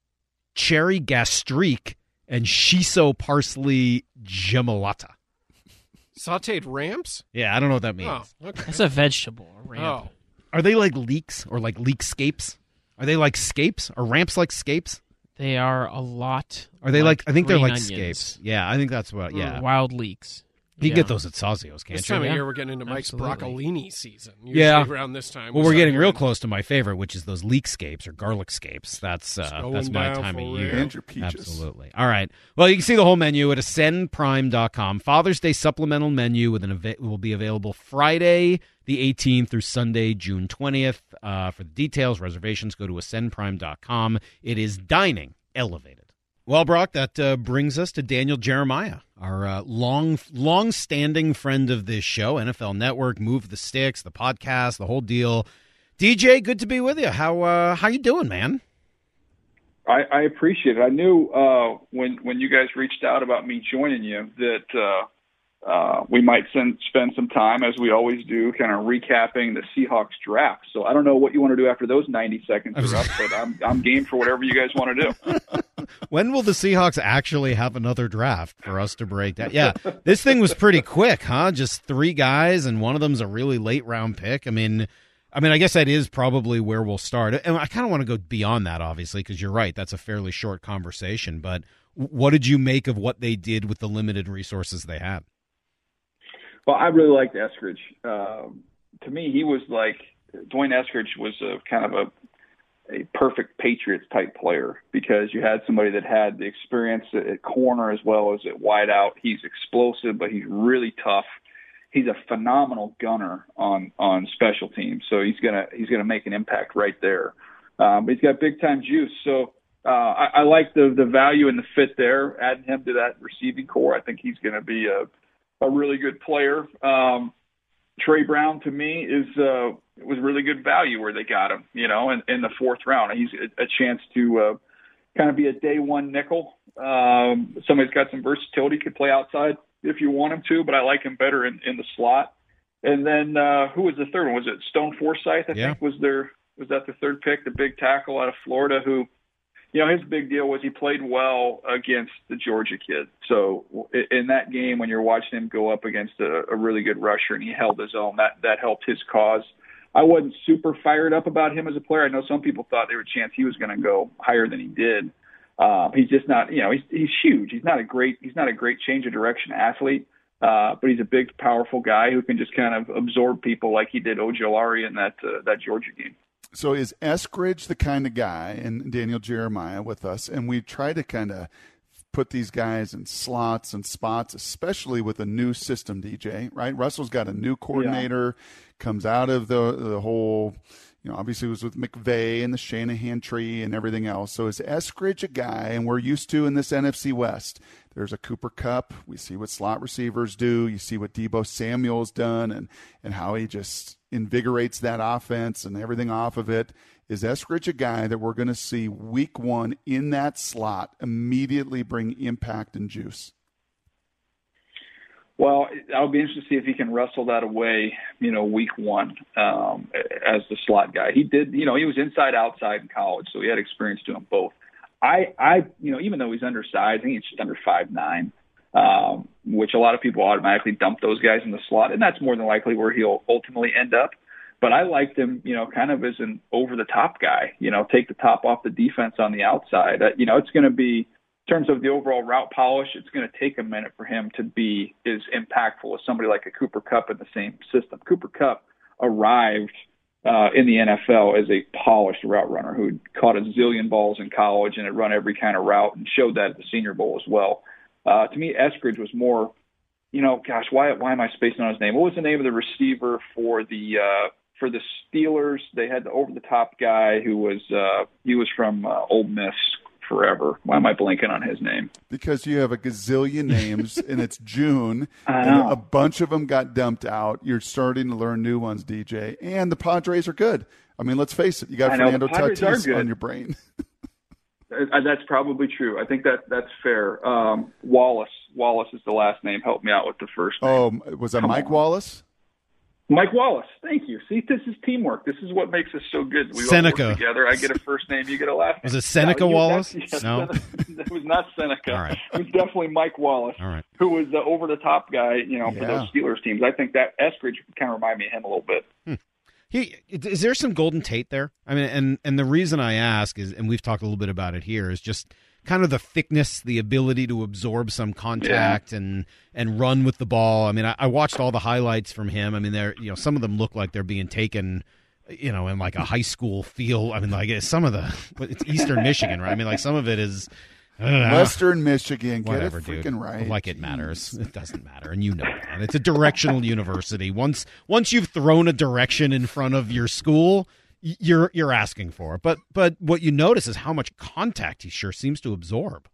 cherry gastrique, and shiso parsley gemalata. Sauteed ramps? Yeah, I don't know what that means. Oh, okay. That's a vegetable. A ramp. Oh. Are they like leeks or like leek scapes? Are they like scapes? Are ramps like scapes? They are a lot. Are they like, I think they're green like onions. scapes. Yeah, I think that's what, yeah. Wild leeks. You Yeah. get those at Sazio's, can't This you? time of Yeah. year, we're getting into Mike's Absolutely. broccolini season. Usually Yeah. around this time. Well, we we're start getting real doing- close to my favorite, which is those leek scapes or garlic scapes. That's uh, going that's my down time for of real. year. And your peaches. Absolutely. All right. Well, you can see the whole menu at ascend prime dot com. Father's Day supplemental menu with an event will be available Friday the eighteenth through Sunday, June twentieth. Uh, for the details, reservations, go to ascend prime dot com. It is dining elevated. Well, Brock, that uh, brings us to Daniel Jeremiah, our uh, long, long-standing friend of this show, N F L Network, Move the Sticks, the podcast, the whole deal. D J, good to be with you. How uh, how you doing, man? I, I appreciate it. I knew uh, when when you guys reached out about me joining you that uh, uh, we might send, spend some time, as we always do, kind of recapping the Seahawks draft. So I don't know what you want to do after those ninety seconds are up, but I'm I'm game for whatever you guys want to do. When will the Seahawks actually have another draft for us to break down? Yeah, this thing was pretty quick, huh? Just three guys, and one of them's a really late round pick. I mean. I mean, I guess that is probably where we'll start. And I kind of want to go beyond that, obviously, because you're right. That's a fairly short conversation. But what did you make of what they did with the limited resources they had? Well, I really liked Eskridge. Um, to me, he was like Dwayne Eskridge was a kind of a, a perfect Patriots type player because you had somebody that had the experience at corner as well as at wide out. He's explosive, but he's really tough. He's a phenomenal gunner on, on special teams, so he's gonna he's gonna make an impact right there. Um, but he's got big time juice, so uh, I, I like the the value and the fit there. Adding him to that receiving core, I think he's gonna be a a really good player. Um, Trey Brown to me is uh, was really good value where they got him, you know, in, in the fourth round. He's a, a chance to uh, kind of be a day one nickel. Um, somebody's got some versatility, could play outside if you want him to, but I like him better in, in the slot. And then uh, who was the third one? Was it Stone Forsythe, I yeah. think, was their was that the third pick, the big tackle out of Florida who, you know, his big deal was he played well against the Georgia kid. So in that game when you're watching him go up against a, a really good rusher and he held his own, that, that helped his cause. I wasn't super fired up about him as a player. I know some people thought there was a chance he was going to go higher than he did. Uh, he's just not, you know, he's he's huge. He's not a great, he's not a great change of direction athlete, uh, but he's a big, powerful guy who can just kind of absorb people like he did Ojulari in that uh, that Georgia game. So is Eskridge the kind of guy, and Daniel Jeremiah with us, and we try to kind of put these guys in slots and spots, especially with a new system, D J, right? Russell's got a new coordinator, yeah. comes out of the the whole. You know, obviously it was with McVay and the Shanahan tree and everything else. So is Eskridge a guy, and we're used to in this N F C West, there's a Cooper Kupp. We see what slot receivers do. You see what Deebo Samuel's done and, and how he just invigorates that offense and everything off of it. Is Eskridge a guy that we're going to see week one in that slot immediately bring impact and juice? Well, I'll be interested to see if he can wrestle that away, you know, week one um, as the slot guy. He did, you know, he was inside, outside in college, so he had experience doing both. I, I, you know, even though he's undersized, I think he's just under five nine, um, which a lot of people automatically dump those guys in the slot, and that's more than likely where he'll ultimately end up. But I liked him, you know, kind of as an over-the-top guy, you know, take the top off the defense on the outside. Uh, you know, it's going to be, in terms of the overall route polish, it's going to take a minute for him to be as impactful as somebody like a Cooper Kupp in the same system. Cooper Kupp arrived uh, in the N F L as a polished route runner who caught a zillion balls in college and had run every kind of route and showed that at the Senior Bowl as well. Uh, to me, Eskridge was more, you know, gosh, why why am I spacing on his name? What was the name of the receiver for the uh, for the Steelers? They had the over-the-top guy who was uh, he was from uh, Ole Miss forever. Why am I blanking on his name? Because you have a gazillion names and it's June and a bunch of them got dumped out. You're starting to learn new ones, D J. And the Padres are good. I mean, let's face it. You got Fernando Tatis on your brain. That's probably true. I think that that's fair. Um, Wallace. Wallace is the last name. Help me out with the first name. Oh, was that Come Mike on. Wallace? Mike Wallace. Thank you. See, this is teamwork. This is what makes us so good. We Seneca. all work together. I get a first name. You get a last name. Was it Seneca no, Wallace? Yes, no. It was not Seneca. All right. It was definitely Mike Wallace, all right. who was the over-the-top guy, you know, for yeah. those Steelers teams. I think that Eskridge kind of remind me of him a little bit. Hmm. He, is there some Golden Tate there? I mean, and, and the reason I ask is, and we've talked a little bit about it here, is just kind of the thickness, the ability to absorb some contact yeah. and and run with the ball. I mean, I, I watched all the highlights from him. I mean, they're you know some of them look like they're being taken, you know, in like a high school field. I mean, like some of the it's Eastern Michigan, right? I mean, like some of it is uh, Western Michigan. Get whatever, it freaking dude. right. Like it matters. It doesn't matter, and you know that. It's a directional university. Once once you've thrown a direction in front of your school, you're you're asking for it. But but what you notice is how much contact he sure seems to absorb.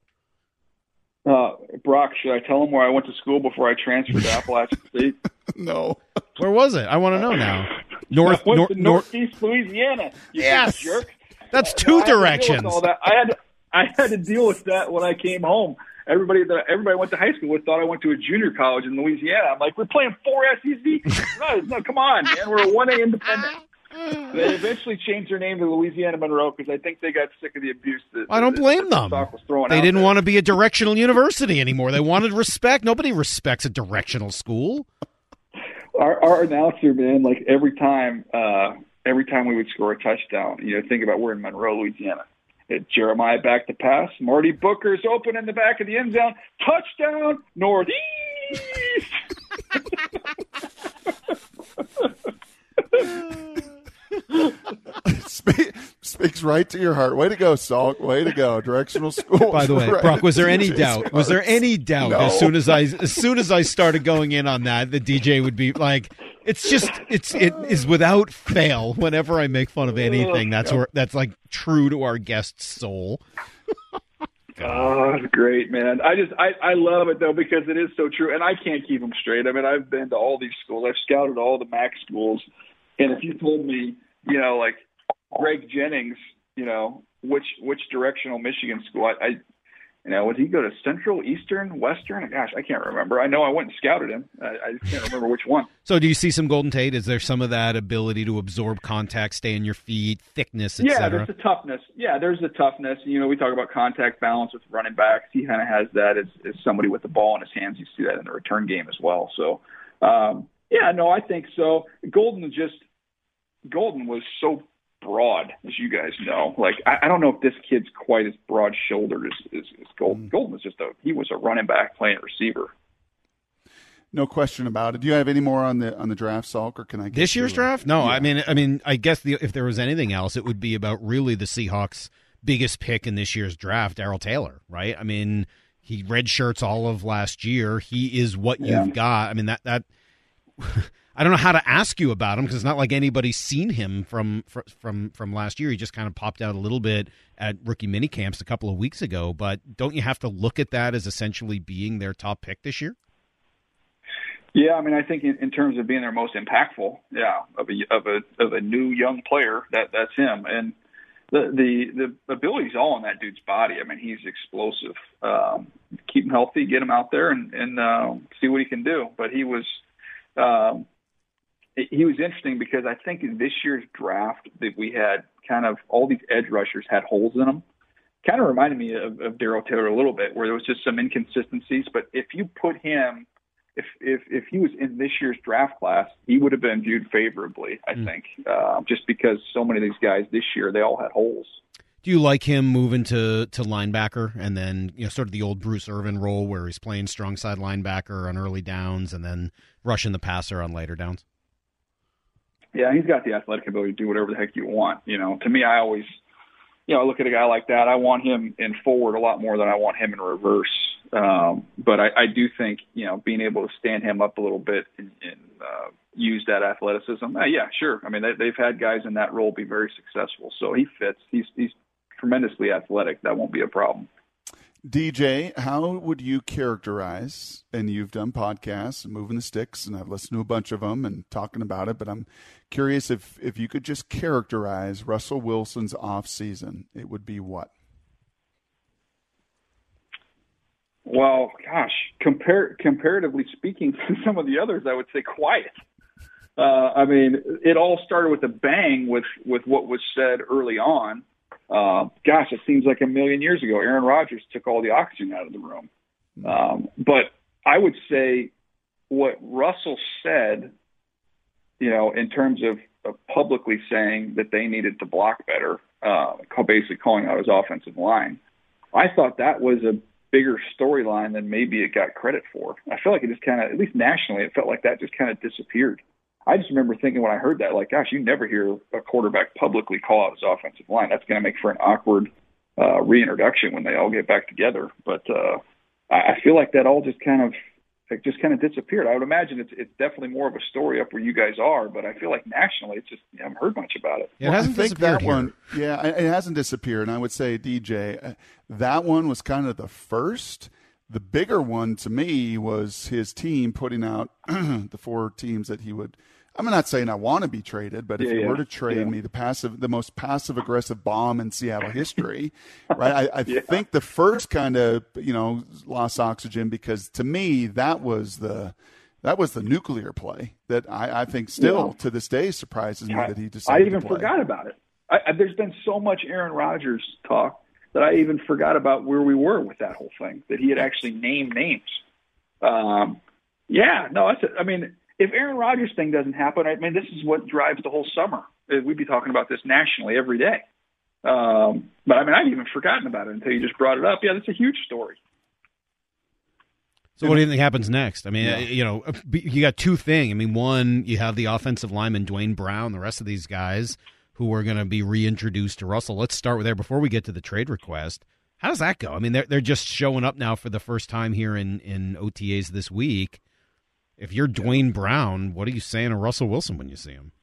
Uh, Brock, should I tell him where I went to school before I transferred to Appalachian State? No. Where was it? I want to know now. North, I went nor- to north, Northeast Louisiana. You yes. jerk. That's two well, directions. I had, all that. I had to, I had to deal with that when I came home. Everybody that everybody went to high school with thought I went to a junior college in Louisiana. I'm like, we're playing four S E C. No, no, come on, man. We're a one A independent. They eventually changed their name to Louisiana Monroe because I think they got sick of the abuse that I don't that, blame that them. The was throwing they out didn't there. want to be a directional university anymore. They wanted respect. Nobody respects a directional school. Our, our announcer, man, like every time, uh, every time we would score a touchdown, you know, think about we're in Monroe, Louisiana. It, Jeremiah back to pass. Marty Booker's open in the back of the end zone. Touchdown, Northeast. Spe- speaks right to your heart. Way to go, Salk. Way to go. Directional school. By the way, right Brock, was there any D J's doubt? Was there any doubt No. as soon as I as soon as I started going in on that, the D J would be like, it's just it's it is without fail. Whenever I make fun of anything, that's where that's like true to our guest's soul. Oh, that's great, man. I just I, I love it though because it is so true, and I can't keep them straight. I mean, I've been to all these schools. I've scouted all the MAC schools, and if you told me, you know, like Greg Jennings, you know, which which directional Michigan school, I, I you know, would he go to Central, Eastern, Western? Gosh, I can't remember. I know I went and scouted him. I, I just can't remember which one. So, do you see some Golden Tate? Is there some of that ability to absorb contact, stay on your feet, thickness, et yeah, cetera? there's the toughness. Yeah, there's the toughness. You know, we talk about contact balance with running backs. He kind of has that as, as somebody with the ball in his hands. You see that in the return game as well. So, um, yeah, no, I think so. Golden just Golden was so broad, as you guys know. Like, I, I don't know if this kid's quite as broad-shouldered as, as, as Golden. Mm. Golden was just a he was a running back playing receiver. No question about it. Do you have any more on the on the draft, Salk, or can I get this year's to, draft? No, yeah. I mean, I mean, I guess the, if there was anything else, it would be about really the Seahawks' biggest pick in this year's draft, Darrell Taylor. Right? I mean, he redshirts all of last year. He is what yeah. you've got. I mean, that that. I don't know how to ask you about him because it's not like anybody's seen him from from from last year. He just kind of popped out a little bit at rookie mini camps a couple of weeks ago. But don't you have to look at that as essentially being their top pick this year? Yeah, I mean, I think in, in terms of being their most impactful, yeah, of a of a of a new young player, that that's him. And the the the ability's all in that dude's body. I mean, he's explosive. Um, keep him healthy, get him out there, and and uh, see what he can do. But he was. Um, He was interesting because I think in this year's draft that we had kind of all these edge rushers had holes in them. Kind of reminded me of, of Darrell Taylor a little bit, where there was just some inconsistencies. But if you put him, if if if he was in this year's draft class, he would have been viewed favorably, I mm. think, uh, just because so many of these guys this year, they all had holes. Do you like him moving to, to linebacker and then, you know, sort of the old Bruce Irvin role where he's playing strong side linebacker on early downs and then rushing the passer on later downs? Yeah, he's got the athletic ability to do whatever the heck you want. You know, to me, I always, you know, I look at a guy like that. I want him in forward a lot more than I want him in reverse. Um, but I, I do think, you know, being able to stand him up a little bit and, and uh, use that athleticism. Uh, yeah, sure. I mean, they, they've had guys in that role be very successful. So he fits. He's he's tremendously athletic. That won't be a problem. D J, how would you characterize, and you've done podcasts and moving the sticks, and I've listened to a bunch of them and talking about it, but I'm curious if, if you could just characterize Russell Wilson's off season, it would be what? Well, gosh, compar- comparatively speaking to some of the others, I would say quiet. Uh, I mean, it all started with a bang with, with what was said early on. Uh, gosh, it seems like a million years ago, Aaron Rodgers took all the oxygen out of the room. Um, but I would say what Russell said, you know, in terms of, of publicly saying that they needed to block better, uh, basically calling out his offensive line, I thought that was a bigger storyline than maybe it got credit for. I feel like it just kind of, at least nationally, it felt like that just kind of disappeared. I just remember thinking when I heard that, like, gosh, you never hear a quarterback publicly call out his offensive line. That's going to make for an awkward uh, reintroduction when they all get back together. But uh, I feel like that all just kind of it just kind of disappeared. I would imagine it's it's definitely more of a story up where you guys are, but I feel like nationally, it's just I haven't heard much about it. Yeah, it hasn't well, I think disappeared that here. one, yeah, it hasn't disappeared. And I would say, D J, that one was kind of the first. The bigger one to me was his team putting out the four teams that he would I'm not saying I want to be traded, but if yeah, you yeah. were to trade yeah. me, the passive, the most passive aggressive bomb in Seattle history, right? I, I yeah. think the first kind of, you know, lost oxygen, because to me, that was the, that was the nuclear play that I, I think still yeah. to this day surprises me I, that he decided I even to play. forgot about it. I, I, there's been so much Aaron Rodgers talk that I even forgot about where we were with that whole thing, that he had actually named names. Um, yeah, no, that's it. I mean, if Aaron Rodgers thing doesn't happen, I mean, this is what drives the whole summer. We'd be talking about this nationally every day. Um, but I mean, I'd even forgotten about it until you just brought it up. Yeah, that's a huge story. So what do you think happens next? I mean, yeah. you know, you got two things. I mean, one, you have the offensive lineman, Dwayne Brown, the rest of these guys who are going to be reintroduced to Russell. Let's start with there before we get to the trade request. How does that go? I mean, they're, they're just showing up now for the first time here in, in O T As this week. If you're Dwayne Brown, what are you saying to Russell Wilson when you see him?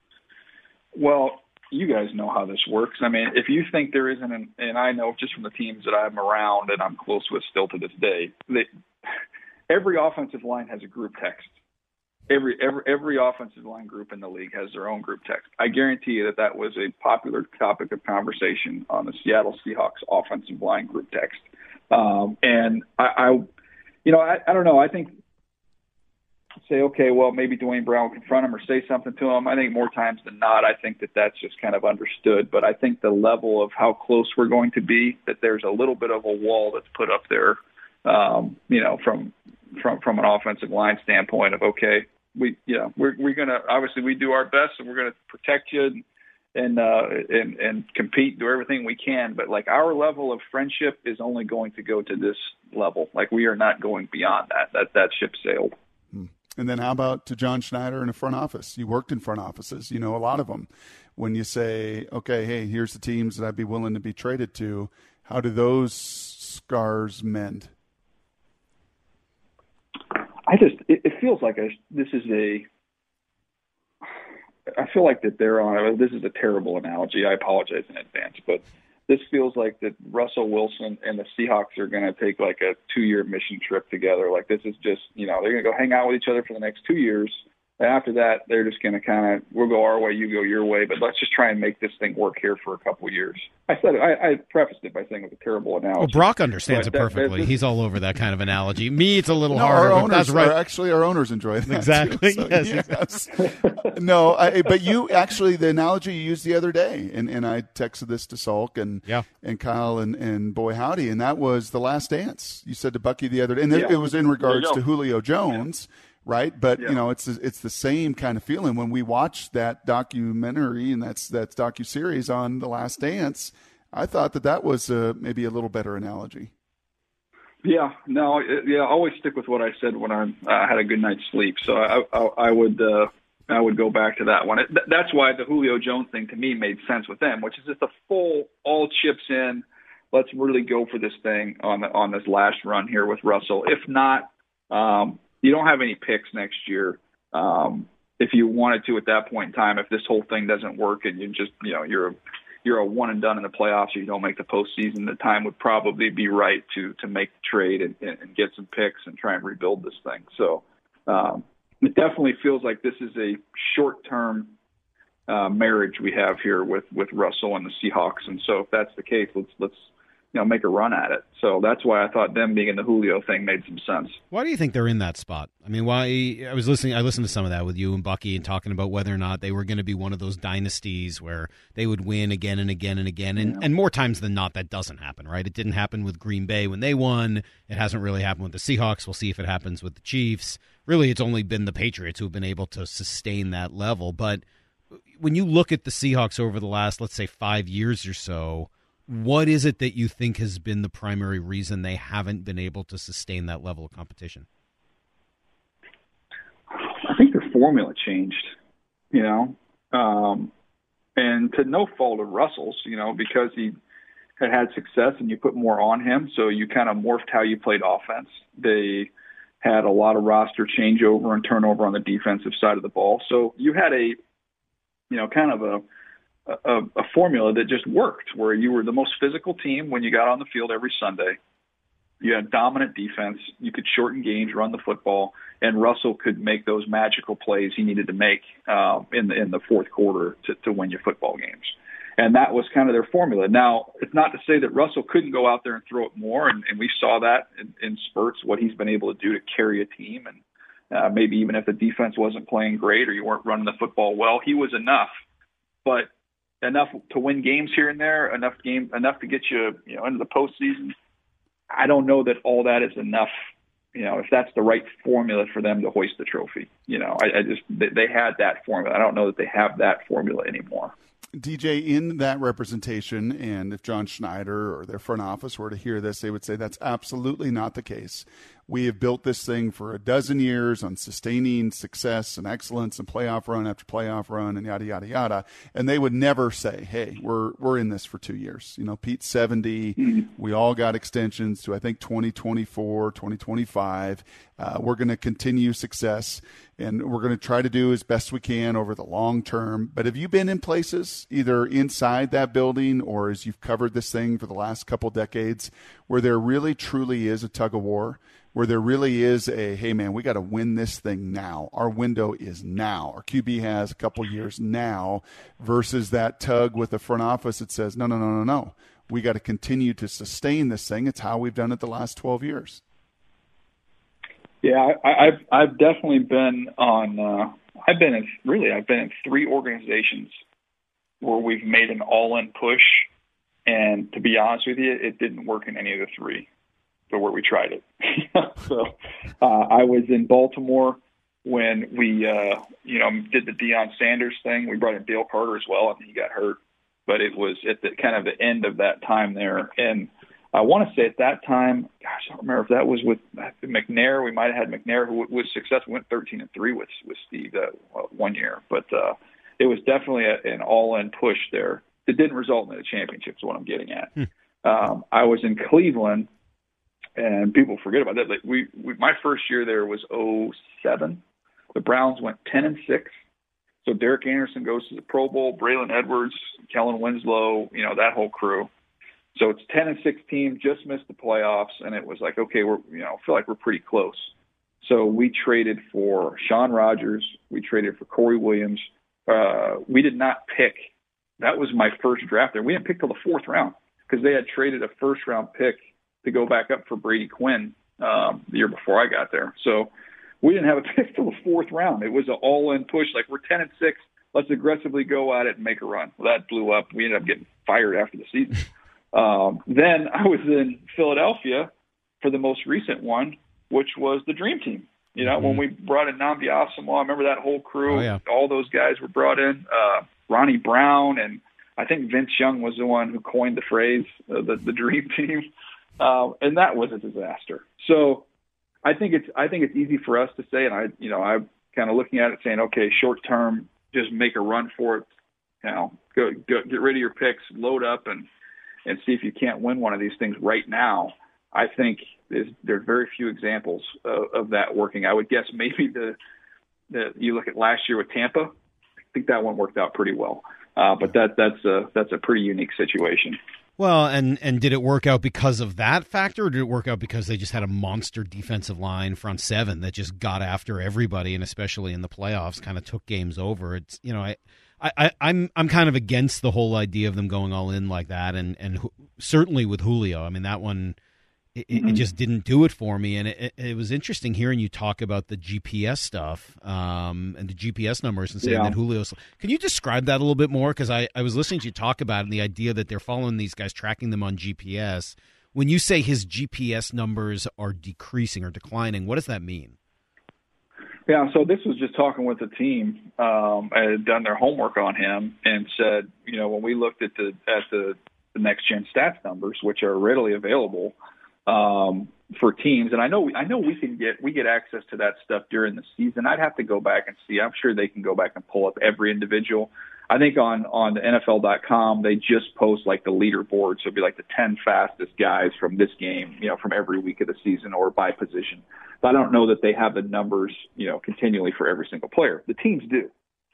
Well, you guys know how this works. I mean, if you think there isn't, an, and I know just from the teams that I'm around and I'm close with still to this day, that every offensive line has a group text. Every every every offensive line group in the league has their own group text. I guarantee you that that was a popular topic of conversation on the Seattle Seahawks offensive line group text. Um, and I, I, you know, I, I don't know. I think say, okay, well, maybe Dwayne Brown will confront him or say something to him. I think more times than not, I think that that's just kind of understood. But I think the level of how close we're going to be, that there's a little bit of a wall that's put up there, um, you know, from from from an offensive line standpoint of, okay, we, you know, we're we're gonna obviously we do our best and we're gonna protect you and and uh, and and compete, do everything we can. But like our level of friendship is only going to go to this level. Like we are not going beyond that. That that ship sailed. And then how about to John Schneider in the front office? You worked in front offices, you know, a lot of them. When you say, okay, hey, here's the teams that I'd be willing to be traded to, how do those scars mend? I just, it, it feels like a, this is a, I feel like that they're on, this is a terrible analogy. I apologize in advance, but this feels like that Russell Wilson and the Seahawks are going to take like a two-year mission trip together. Like this is just, you know, they're going to go hang out with each other for the next two years. And after that, they're just going to kind of, we'll go our way, you go your way, but let's just try and make this thing work here for a couple of years. I said, I, I prefaced it by saying it was a terrible analogy. Well, Brock understands but it that, perfectly. that, He's all over that kind of analogy. Me, it's a little no, harder. Our But owners, that's right. Are, actually, our owners enjoy that. Exactly. Too, so, yes. yes. no, I, but you actually, the analogy you used the other day, and, and I texted this to Salk and yeah. and Kyle and, and Boy Howdy, and that was The Last Dance. You said to Bucky the other day, and yeah. it was in regards to Julio Jones. Yeah. Right, but yeah. you know it's it's the same kind of feeling when we watch that documentary and that's that's docuseries on The Last Dance. I thought that that was uh, maybe a little better analogy. Yeah, no, it, yeah, I always stick with what I said when I uh, had a good night's sleep. So I, I, I would uh, I would go back to that one. It, th- that's why the Julio Jones thing to me made sense with them, which is just a full all chips in. Let's really go for this thing on the, on this last run here with Russell. If not. Um, You don't have any picks next year. Um, if you wanted to at that point in time, if this whole thing doesn't work and you just, you know, you're a, you're a one and done in the playoffs or you don't make the postseason, the time would probably be right to, to make the trade and, and get some picks and try and rebuild this thing. So um, it definitely feels like this is a short-term uh, marriage we have here with, with Russell and the Seahawks. And so if that's the case, let's, let's, you know, make a run at it. So that's why I thought them being in the Julio thing made some sense. Why do you think they're in that spot? I mean, why? I was listening. I listened to some of that with you and Bucky and talking about whether or not they were going to be one of those dynasties where they would win again and again and again. And, yeah. and more times than not, that doesn't happen, right? It didn't happen with Green Bay when they won. It hasn't really happened with the Seahawks. We'll see if it happens with the Chiefs. Really, it's only been the Patriots who have been able to sustain that level. But when you look at the Seahawks over the last, let's say, five years or so, what is it that you think has been the primary reason they haven't been able to sustain that level of competition? I think their formula changed, you know, um, and to no fault of Russell's, you know, because he had had success and you put more on him. So you kind of morphed how you played offense. They had a lot of roster changeover and turnover on the defensive side of the ball. So you had a, you know, kind of a, A, a formula that just worked, where you were the most physical team when you got on the field every Sunday. You had dominant defense. You could shorten games, run the football, and Russell could make those magical plays he needed to make uh, in the in the fourth quarter to, to win you football games. And that was kind of their formula. Now, it's not to say that Russell couldn't go out there and throw it more, and, and we saw that in, in spurts, what he's been able to do to carry a team. And uh, maybe even if the defense wasn't playing great or you weren't running the football well, he was enough. But enough to win games here and there, enough game, enough to get you, you know, into the postseason. I don't know that all that is enough. You know, if that's the right formula for them to hoist the trophy. You know, I, I just they, they had that formula. I don't know that they have that formula anymore. D J, in that representation, and if John Schneider or their front office were to hear this, they would say that's absolutely not the case. We have built this thing for a dozen years on sustaining success and excellence and playoff run after playoff run and yada, yada, yada. And they would never say, hey, we're we're in this for two years. You know, Pete's seventy. Mm-hmm. We all got extensions to, I think, twenty twenty-four, twenty twenty-five. Uh, we're going to continue success, and we're going to try to do as best we can over the long term. But have you been in places, either inside that building or as you've covered this thing for the last couple decades, where there really, truly is a tug of war, where there really is a, hey, man, we got to win this thing now. Our window is now. Our Q B has a couple years now, versus that tug with the front office that says, no, no, no, no, no. We got to continue to sustain this thing. It's how we've done it the last twelve years. Yeah, I, I've I've definitely been on. Uh, I've been in really. I've been in three organizations where we've made an all-in push, and to be honest with you, it didn't work in any of the three, but where we tried it. so uh, I was in Baltimore when we, uh, you know, did the Deion Sanders thing. We brought in Dale Carter as well. I think he got hurt, but it was at the kind of the end of that time there, and I want to say at that time, gosh, I don't remember if that was with McNair. We might have had McNair, who was successful, went thirteen and three with with Steve uh, one year. But uh, it was definitely a, an all-in push there. It didn't result in a championship, is what I'm getting at. Hmm. Um, I was in Cleveland, and people forget about that. Like we, we, my first year there was oh seven. The Browns went ten and six. So Derek Anderson goes to the Pro Bowl. Braylon Edwards, Kellen Winslow, you know, that whole crew. So it's ten and six team, just missed the playoffs, and it was like, okay, we're you know feel like we're pretty close. So we traded for Shawn Rogers, we traded for Corey Williams. Uh, we did not pick. That was my first draft there. We didn't pick till the fourth round because they had traded a first round pick to go back up for Brady Quinn um, the year before I got there. So we didn't have a pick till the fourth round. It was an all-in push. Like we're ten and six. Let's aggressively go at it and make a run. Well, that blew up. We ended up getting fired after the season. Um, then I was in Philadelphia for the most recent one, which was the Dream Team. You know, mm-hmm. when we brought in Nnamdi Asomugha, I remember that whole crew. Oh, yeah. All those guys were brought in. Uh, Ronnie Brown, and I think Vince Young was the one who coined the phrase, uh, the, the Dream Team. Uh, and that was a disaster. So I think it's I think it's easy for us to say, and I you know I'm kind of looking at it saying, okay, short term, just make a run for it. You know, go, go get rid of your picks, load up, and. and see if you can't win one of these things right now. I think there's, there are very few examples of, of that working. I would guess maybe the, the you look at last year with Tampa, I think that one worked out pretty well. Uh, but that that's a that's a pretty unique situation. Well, and, and did it work out because of that factor, or did it work out because they just had a monster defensive line, front seven, that just got after everybody, and especially in the playoffs, kind of took games over? It's you know I. I, I'm I'm kind of against the whole idea of them going all in like that, and, and certainly with Julio. I mean, that one, it, mm-hmm. it just didn't do it for me, and it, it was interesting hearing you talk about the G P S stuff um, and the G P S numbers and saying yeah. that Julio's. Can you describe that a little bit more? Because I, I was listening to you talk about it, and the idea that they're following these guys, tracking them on G P S. When you say his G P S numbers are decreasing or declining, what does that mean? Yeah, so this was just talking with the team. Um, I had done their homework on him and said, you know, when we looked at the at the, the next gen stats numbers, which are readily available um, for teams, and I know I know we can get we get access to that stuff during the season. I'd have to go back and see. I'm sure they can go back and pull up every individual. I think on on the N F L dot com they just post like the leaderboard, so it'd be like the ten fastest guys from this game, you know, from every week of the season or by position. But I don't know that they have the numbers, you know, continually for every single player. The teams do.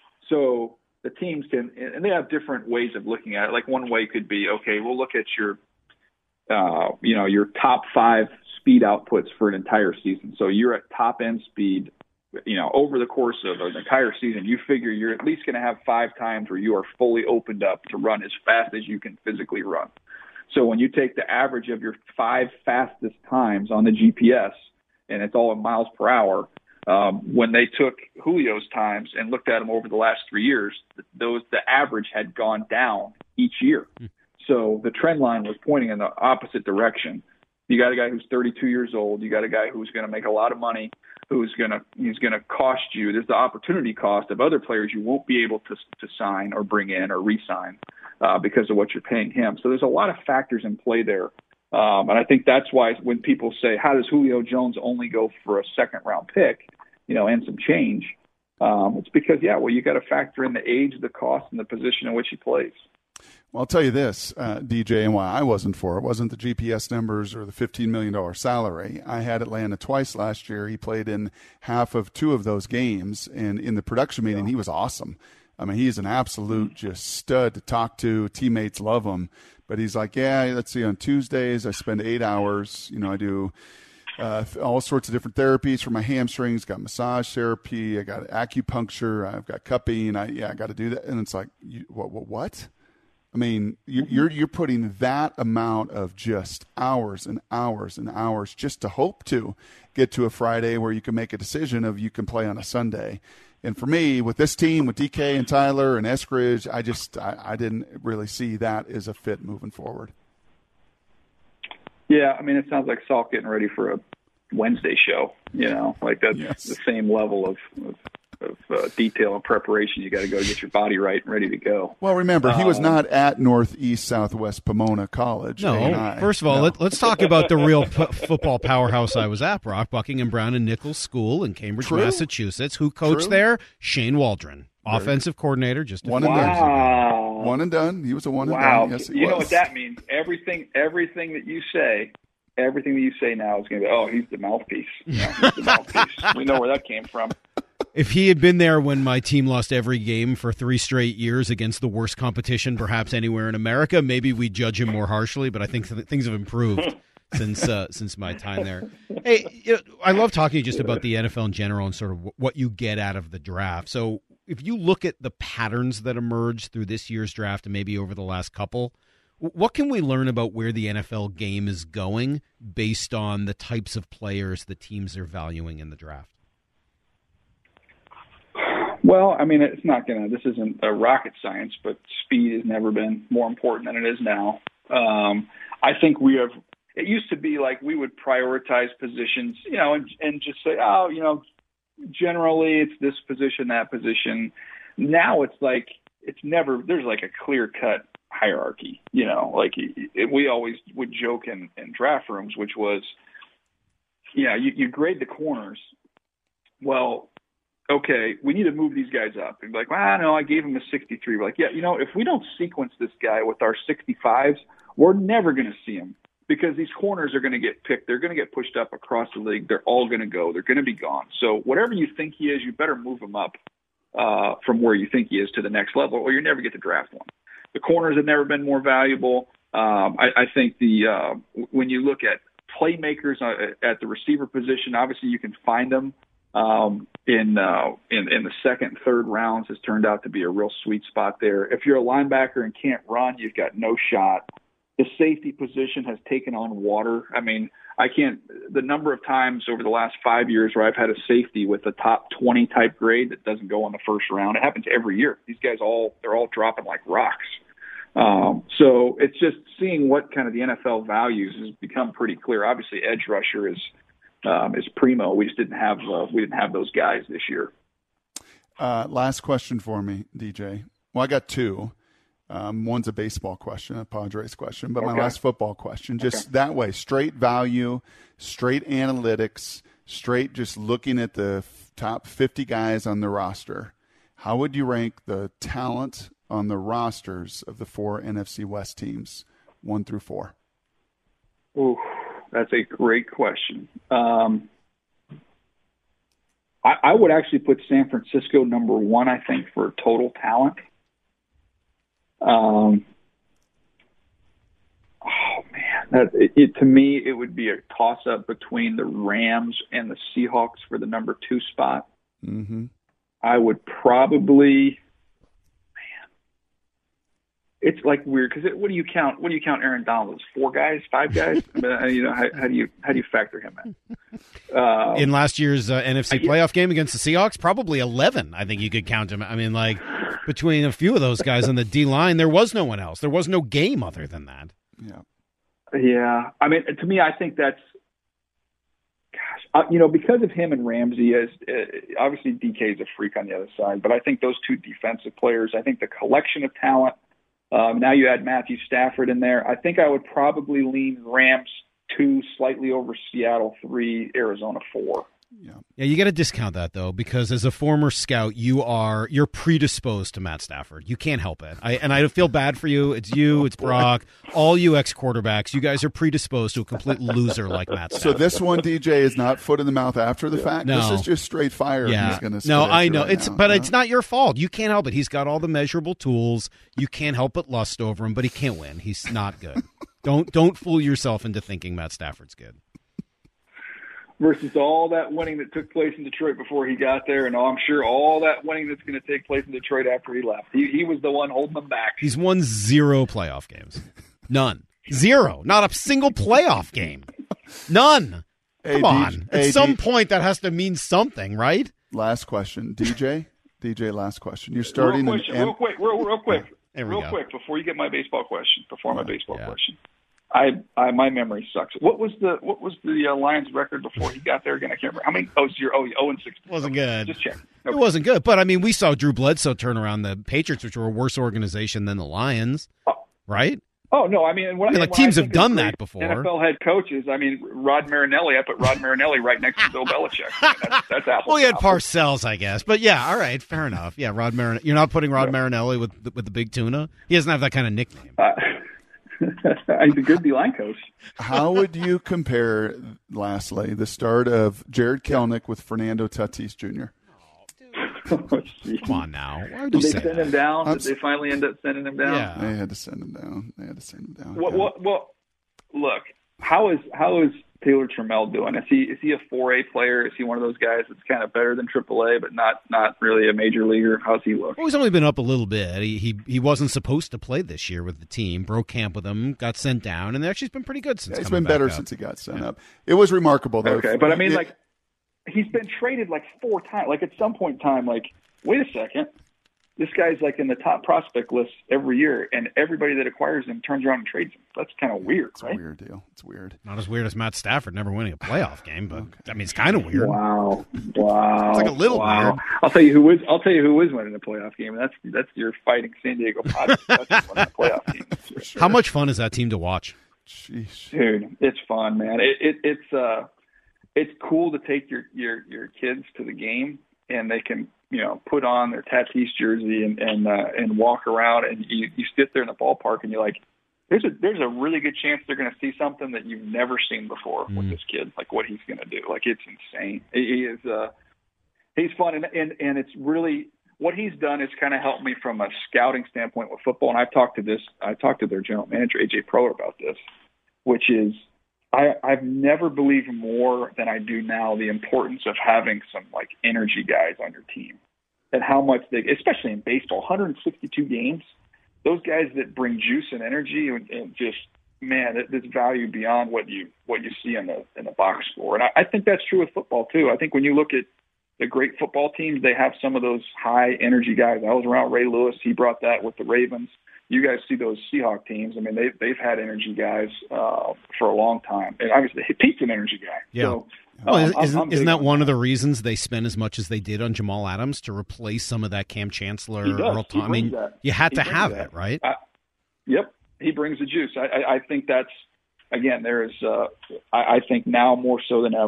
So the teams can, and they have different ways of looking at it. Like one way could be, okay, we'll look at your, uh, you know, your top five speed outputs for an entire season. So you're at top end speed, you know, over the course of an entire season, you figure you're at least going to have five times where you are fully opened up to run as fast as you can physically run. So when you take the average of your five fastest times on the G P S, and it's all in miles per hour, um, when they took Julio's times and looked at them over the last three years, those the average had gone down each year. Mm. So the trend line was pointing in the opposite direction. You got a guy who's thirty-two years old. You got a guy who's going to make a lot of money, who's going to he's going to cost you. There's the opportunity cost of other players you won't be able to to sign or bring in or re-sign uh, because of what you're paying him. So there's a lot of factors in play there. Um, and I think that's why when people say, how does Julio Jones only go for a second round pick, you know, and some change? Um, it's because, yeah, well, you got to factor in the age, the cost, and the position in which he plays. Well, I'll tell you this, uh, D J, and why I wasn't for it wasn't the G P S numbers or the fifteen million dollars salary. I had Atlanta twice last year. He played in half of two of those games, and in the production meeting, yeah. he was awesome. I mean, he's an absolute just stud to talk to. Teammates love him. But he's like, yeah, let's see, on Tuesdays I spend eight hours. You know, I do uh, all sorts of different therapies for my hamstrings, got massage therapy, I got acupuncture, I've got cupping. I, yeah, I got to do that. And it's like, you, what, what, what? I mean, you, you're you're putting that amount of just hours and hours and hours just to hope to get to a Friday where you can make a decision of you can play on a Sunday. And for me, with this team, with D K and Tyler and Eskridge, I just I, I didn't really see that as a fit moving forward. Yeah, I mean, it sounds like Salk getting ready for a Wednesday show. You know, like that's yes. the same level of, of, of uh, detail and preparation. You got to go get your body right and ready to go. Well, remember, he was um, not at Northeast Southwest Pomona College. No, first of all, no. let, let's talk about the real p- football powerhouse I was at, Brock. Buckingham Brown and Nichols School in Cambridge, True. Massachusetts. Who coached True. there? Shane Waldron, Very offensive good. coordinator. Just a one few and years done. Ago. One and done. He was a one wow. and done. Yes, he you was. know what that means? Everything, everything that you say. Everything that you say now is going to be, oh, he's the mouthpiece. You know, he's the mouthpiece. We know where that came from. If he had been there when my team lost every game for three straight years against the worst competition perhaps anywhere in America, maybe we'd judge him more harshly, but I think th- things have improved since uh, since my time there. Hey, you know, I love talking just about the N F L in general and sort of w- what you get out of the draft. So if you look at the patterns that emerged through this year's draft and maybe over the last couple, what can we learn about where the N F L game is going based on the types of players the teams are valuing in the draft? Well, I mean, it's not going to – this isn't a rocket science, but speed has never been more important than it is now. Um, I think we have – it used to be like we would prioritize positions, you know, and, and just say, oh, you know, generally it's this position, that position. Now it's like it's never – there's like a clear-cut hierarchy, you know, like it, we always would joke in, in draft rooms, which was, yeah, you, you grade the corners. Well, okay, we need to move these guys up. And be like, well, no, I gave him a sixty-three. We're like, yeah, you know, if we don't sequence this guy with our sixty-fives, we're never going to see him because these corners are going to get picked. They're going to get pushed up across the league. They're all going to go. They're going to be gone. So whatever you think he is, you better move him up uh, from where you think he is to the next level, or you never get to draft one. The corners have never been more valuable. Um, I, I think the uh, when you look at playmakers at the receiver position, obviously you can find them um, in, uh, in in the second, third rounds. Has turned out to be a real sweet spot there. If you're a linebacker and can't run, you've got no shot. The safety position has taken on water. I mean, I can't. The number of times over the last five years where I've had a safety with a top twenty type grade that doesn't go in the first round, it happens every year. These guys all they're all dropping like rocks. Um, so it's just seeing what kind of the N F L values has become pretty clear. Obviously, edge rusher is um, is primo. We just didn't have uh, we didn't have those guys this year. Uh, last question for me, D J. Well, I got two. Um, one's a baseball question, a Padres question, but okay. my last football question, just okay. that way, straight value, straight analytics, straight just looking at the f- top fifty guys on the roster. How would you rank the talent on the rosters of the four N F C West teams, one through four? Ooh, that's a great question. Um, I, I would actually put San Francisco number one, I think, for total talent. Um, oh, man. That, it, it, to me, it would be a toss-up between the Rams and the Seahawks for the number two spot. Mm-hmm. I would probably, man, it's like weird because what do you count? What do you count Aaron Donald as? Four guys, five guys? I mean, you know, how, how do you how do you factor him in? Uh, in last year's uh, N F C I, playoff game against the Seahawks, probably eleven. I think you could count him. I mean, like between a few of those guys on the D line, there was no one else. There was no game other than that. Yeah. Yeah, I mean, to me, I think that's, gosh, uh, you know, because of him and Ramsey, as uh, obviously D K is a freak on the other side, but I think those two defensive players, I think the collection of talent. Um, now you add Matthew Stafford in there. I think I would probably lean Rams two, slightly over Seattle three, Arizona four. Yeah, yeah, you got to discount that though, because as a former scout, you are you're predisposed to Matt Stafford. You can't help it. I and I feel bad for you. It's you, it's Brock, all you ex quarterbacks. You guys are predisposed to a complete loser like Matt Stafford. So this one, D J, is not foot in the mouth after the fact. No. This is just straight fire. Yeah, He's gonna no, spit I at know right it's, now. but Yeah. it's not your fault. You can't help it. He's got all the measurable tools. You can't help but lust over him, but he can't win. He's not good. don't don't fool yourself into thinking Matt Stafford's good. Versus all that winning that took place in Detroit before he got there, and I'm sure all that winning that's going to take place in Detroit after he left. He, he was the one holding them back. He's won zero playoff games. None. Zero. Not a single playoff game. None. Hey, Come D J, on. At hey, some D- point, that has to mean something, right? Last question, D J. D J, last question. You're starting real, an question, M- real quick, real, real quick, There we real go. quick before you get my baseball question. Before my baseball yeah. question, I, I my memory sucks. What was the what was the uh, Lions record before he got there again? I can't remember. How many? Oh, zero. Oh, oh and six. Wasn't okay. good. Just check. It wasn't good. But, I mean, we saw Drew Bledsoe turn around the Patriots, which were a worse organization than the Lions, Oh. right? Oh no! I mean, when, I mean, like when teams I have think of done great that before. N F L head coaches. I mean, Rod Marinelli. I put Rod Marinelli right next to Bill Belichick. I mean, that's, that's Apple. Well, he had Parcells, I guess. But, yeah, all right, fair enough. Yeah, Rod Marin. You're not putting Rod Marinelli with the, with the big tuna? He doesn't have that kind of nickname. Uh, he's a good D-line coach. How would you compare, lastly, the start of Jared Kelnick with Fernando Tatis Junior? Oh, Come on now. Why would Did you they say send that? him down? I'm Did they finally end up sending him down? Yeah. They had to send him down. They had to send him down. Well, Yeah. well, well, look, how is how is Taylor Trammell doing? Is he is he a four A player? Is he one of those guys that's kind of better than triple A, but not not really a major leaguer? How's he look? Well, he's only been up a little bit. He, he he wasn't supposed to play this year with the team. Broke camp with them, got sent down, and actually he's been pretty good since. Yeah, he's coming been better back up. since he got sent up. It was remarkable, though. Okay, but I mean, It- like, he's been traded like four times. Like at some point in time, like, wait a second, this guy's like in the top prospect list every year, and everybody that acquires him turns around and trades him. That's kind of weird, It's right? a weird deal. It's weird. Not as weird as Matt Stafford never winning a playoff game, but I mean it's kind of weird. Wow, wow. It's like a little wow. weird. I'll tell you who is. I'll tell you who is winning a playoff game. And that's that's your fighting San Diego Padres. That's who's winning a playoff game. For sure. How much fun is that team to watch? Sheesh. Dude, it's fun, man. It, it it's uh, it's cool to take your your your kids to the game, and they can, you know, put on their Tatis jersey and and uh, and walk around, and you you sit there in the ballpark, and you're like, there's a there's a really good chance they're going to see something that you've never seen before Mm. with this kid, like what he's going to do. Like, it's insane. He, he is uh, he's fun, and and and it's really what he's done is kind of helped me from a scouting standpoint with football. And I've talked to this, I talked to their general manager A J Proer about this, which is, I, I've never believed more than I do now the importance of having some like energy guys on your team, and how much they, especially in baseball, one hundred sixty-two games, those guys that bring juice and energy and, and just, man, it, there's value beyond what you what you see in the in the box score. And I, I think that's true with football too. I think when you look at the great football teams, they have some of those high energy guys. I was around Ray Lewis; he brought that with the Ravens. You guys see those Seahawk teams. I mean, they, they've had energy guys uh, for a long time. And obviously, Pete's an energy guy. Yeah. So, Well, um, isn't, I'm- isn't, I'm isn't big that on one of the reasons they spent as much as they did on Jamal Adams to replace some of that Cam Chancellor? He does. Earl He Thomas? I mean, brings that. you had He to brings have that. it, right? I, yep. He brings the juice. I, I, I think that's, again, there is, uh, I, I think now more so than ever,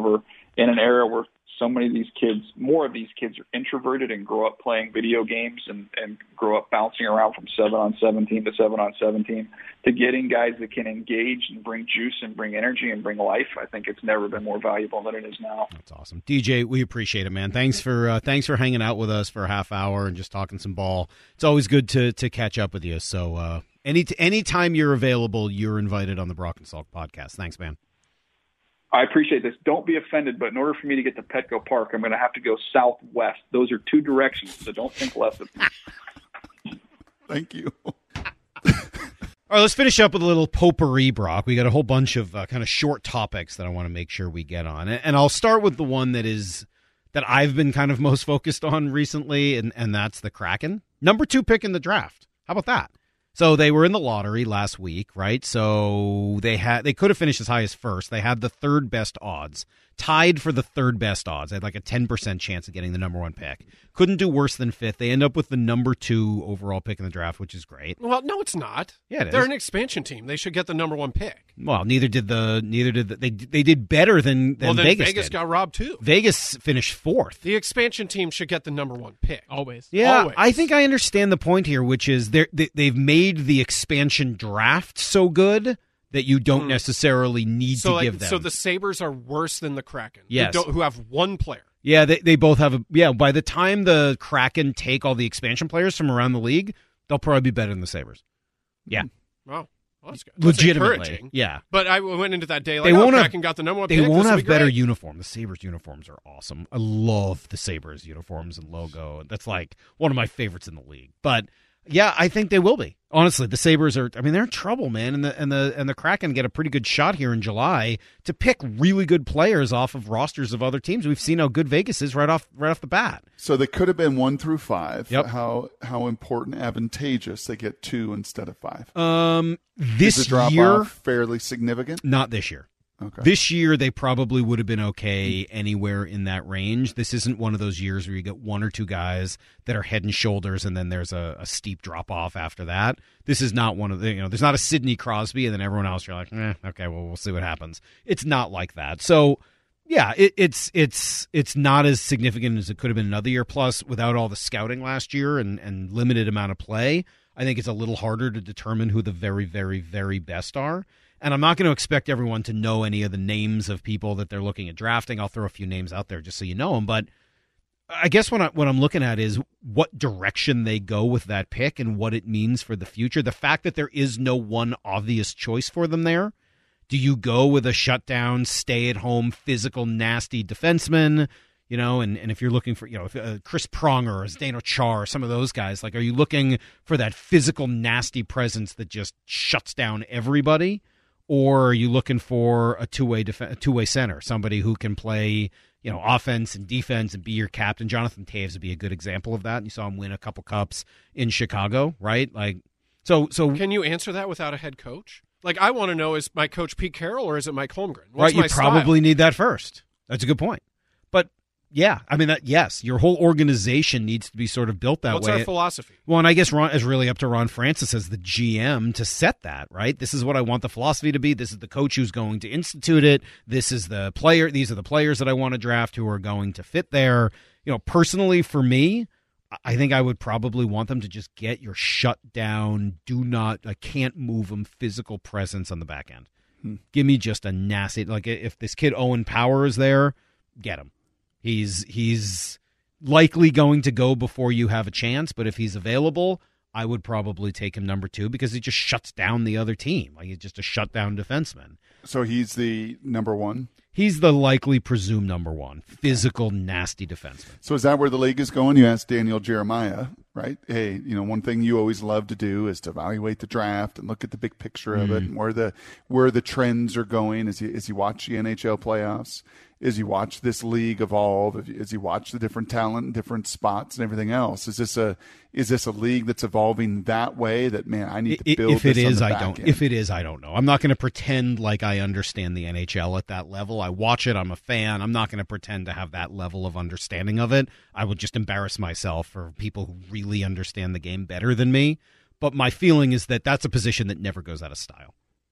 in an era where so many of these kids, more of these kids are introverted and grow up playing video games and, and grow up bouncing around from seven on seventeen to seven on seventeen, to getting guys that can engage and bring juice and bring energy and bring life. I think it's never been more valuable than it is now. That's awesome. D J, we appreciate it, man. Thanks for uh, thanks for hanging out with us for a half hour and just talking some ball. It's always good to to catch up with you. So uh, any anytime you're available, you're invited on the Brock and Salk podcast. Thanks, man. I appreciate this. Don't be offended, but in order for me to get to Petco Park, I'm going to have to go southwest. Those are two directions, so don't think less of me. Thank you. All right, let's finish up with a little potpourri, Brock. We got a whole bunch of uh, kind of short topics that I want to make sure we get on. And I'll start with the one that is that I've been kind of most focused on recently, and, and that's the Kraken. Number two pick in the draft. How about that? So they were in the lottery last week, right? So they had they could have finished as high as first. They had the third best odds, tied for the third best odds. They had like a ten percent chance of getting the number one pick. Couldn't do worse than fifth. They end up with the number two overall pick in the draft, which is great. Well, no, it's not. Yeah, it They're is. an expansion team. They should get the number one pick. Well, neither did the neither did the, they they did better than, than well, then Vegas. Vegas did. got robbed too. Vegas finished fourth. The expansion team should get the number one pick. Always. Yeah, Always. I think I understand the point here, which is they're, they they've made the expansion draft so good that you don't Mm. necessarily need So, to like, give them. so the Sabres are worse than the Kraken. Yes. Who, don't, who have one player. Yeah, they they both have a yeah. By the time the Kraken take all the expansion players from around the league, they'll probably be better than the Sabres. Yeah, Wow. Well, that's good. That's legitimately. encouraging. Yeah, But I went into that day like, They oh, won't have- Kraken got the number one they pick. won't This will have be better great. uniform. The Sabres uniforms are awesome. I love the Sabres uniforms and logo. That's like one of my favorites in the league. But yeah, I think they will be. Honestly, the Sabres are. I mean, they're in trouble, man. And the and the and the Kraken get a pretty good shot here in July to pick really good players off of rosters of other teams. We've seen how good Vegas is right off right off the bat. So they could have been one through five. Yep. How how important, advantageous they get two instead of five. Um, this Is the drop year, off fairly significant? not this year. Okay. This year, they probably would have been okay anywhere in that range. This isn't one of those years where you get one or two guys that are head and shoulders, and then there's a, a steep drop off after that. This is not one of the, you know, there's not a Sidney Crosby, and then everyone else you're like, eh, okay, well, we'll see what happens. It's not like that. So, yeah, it, it's it's it's not as significant as it could have been another year. Plus, without all the scouting last year and, and limited amount of play, I think it's a little harder to determine who the very, very, very best are. And I'm not going to expect everyone to know any of the names of people that they're looking at drafting. I'll throw a few names out there just so you know them. But I guess what, I, what I'm looking at is what direction they go with that pick and what it means for the future. The fact that there is no one obvious choice for them there. Do you go with a shutdown, stay-at-home, physical, nasty defenseman? You know, and, and if you're looking for, you know, if, uh, Chris Pronger or Zdeno Char, some of those guys, like, are you looking for that physical, nasty presence that just shuts down everybody? Or are you looking for a two-way def- a two-way center, somebody who can play, you know, offense and defense and be your captain? Jonathan Toews would be a good example of that. You saw him win a couple cups in Chicago, right? Like, so, so Can you answer that without a head coach? Like, I want to know, is my coach Pete Carroll or is it Mike Holmgren? What's right? You my style? probably need that first. That's a good point. But yeah, I mean, that, yes, your whole organization needs to be sort of built that What's way. our philosophy? Well, and I guess Ron is really up to Ron Francis as the G M to set that, right? This is what I want the philosophy to be. This is the coach who's going to institute it. This is the player. These are the players that I want to draft who are going to fit there. You know, personally for me, I think I would probably want them to just get your shut down, do not, I can't move them, physical presence on the back end. Hmm. Give me just a nasty, like if this kid Owen Power is there, get him. He's he's likely going to go before you have a chance, but if he's available, I would probably take him number two because he just shuts down the other team. Like he's just a shutdown defenseman. So he's the number one? He's the likely presumed number one. Physical, nasty defenseman. So is that where the league is going? You asked Daniel Jeremiah, right? Hey, you know, one thing you always love to do is to evaluate the draft and look at the big picture of Mm. it and where the where the trends are going as you, as you watch the N H L playoffs, as you watch this league evolve, as you watch the different talent and different spots and everything else. Is this a is this a league that's evolving that way that, man, I need to build if it this on is, the I back don't. end? If it is, I don't know. I'm not going to pretend like I understand the N H L at that level. I watch it. I'm a fan. I'm not going to pretend to have that level of understanding of it. I would just embarrass myself for people who really understand the game better than me. But my feeling is that that's a position that never goes out of style.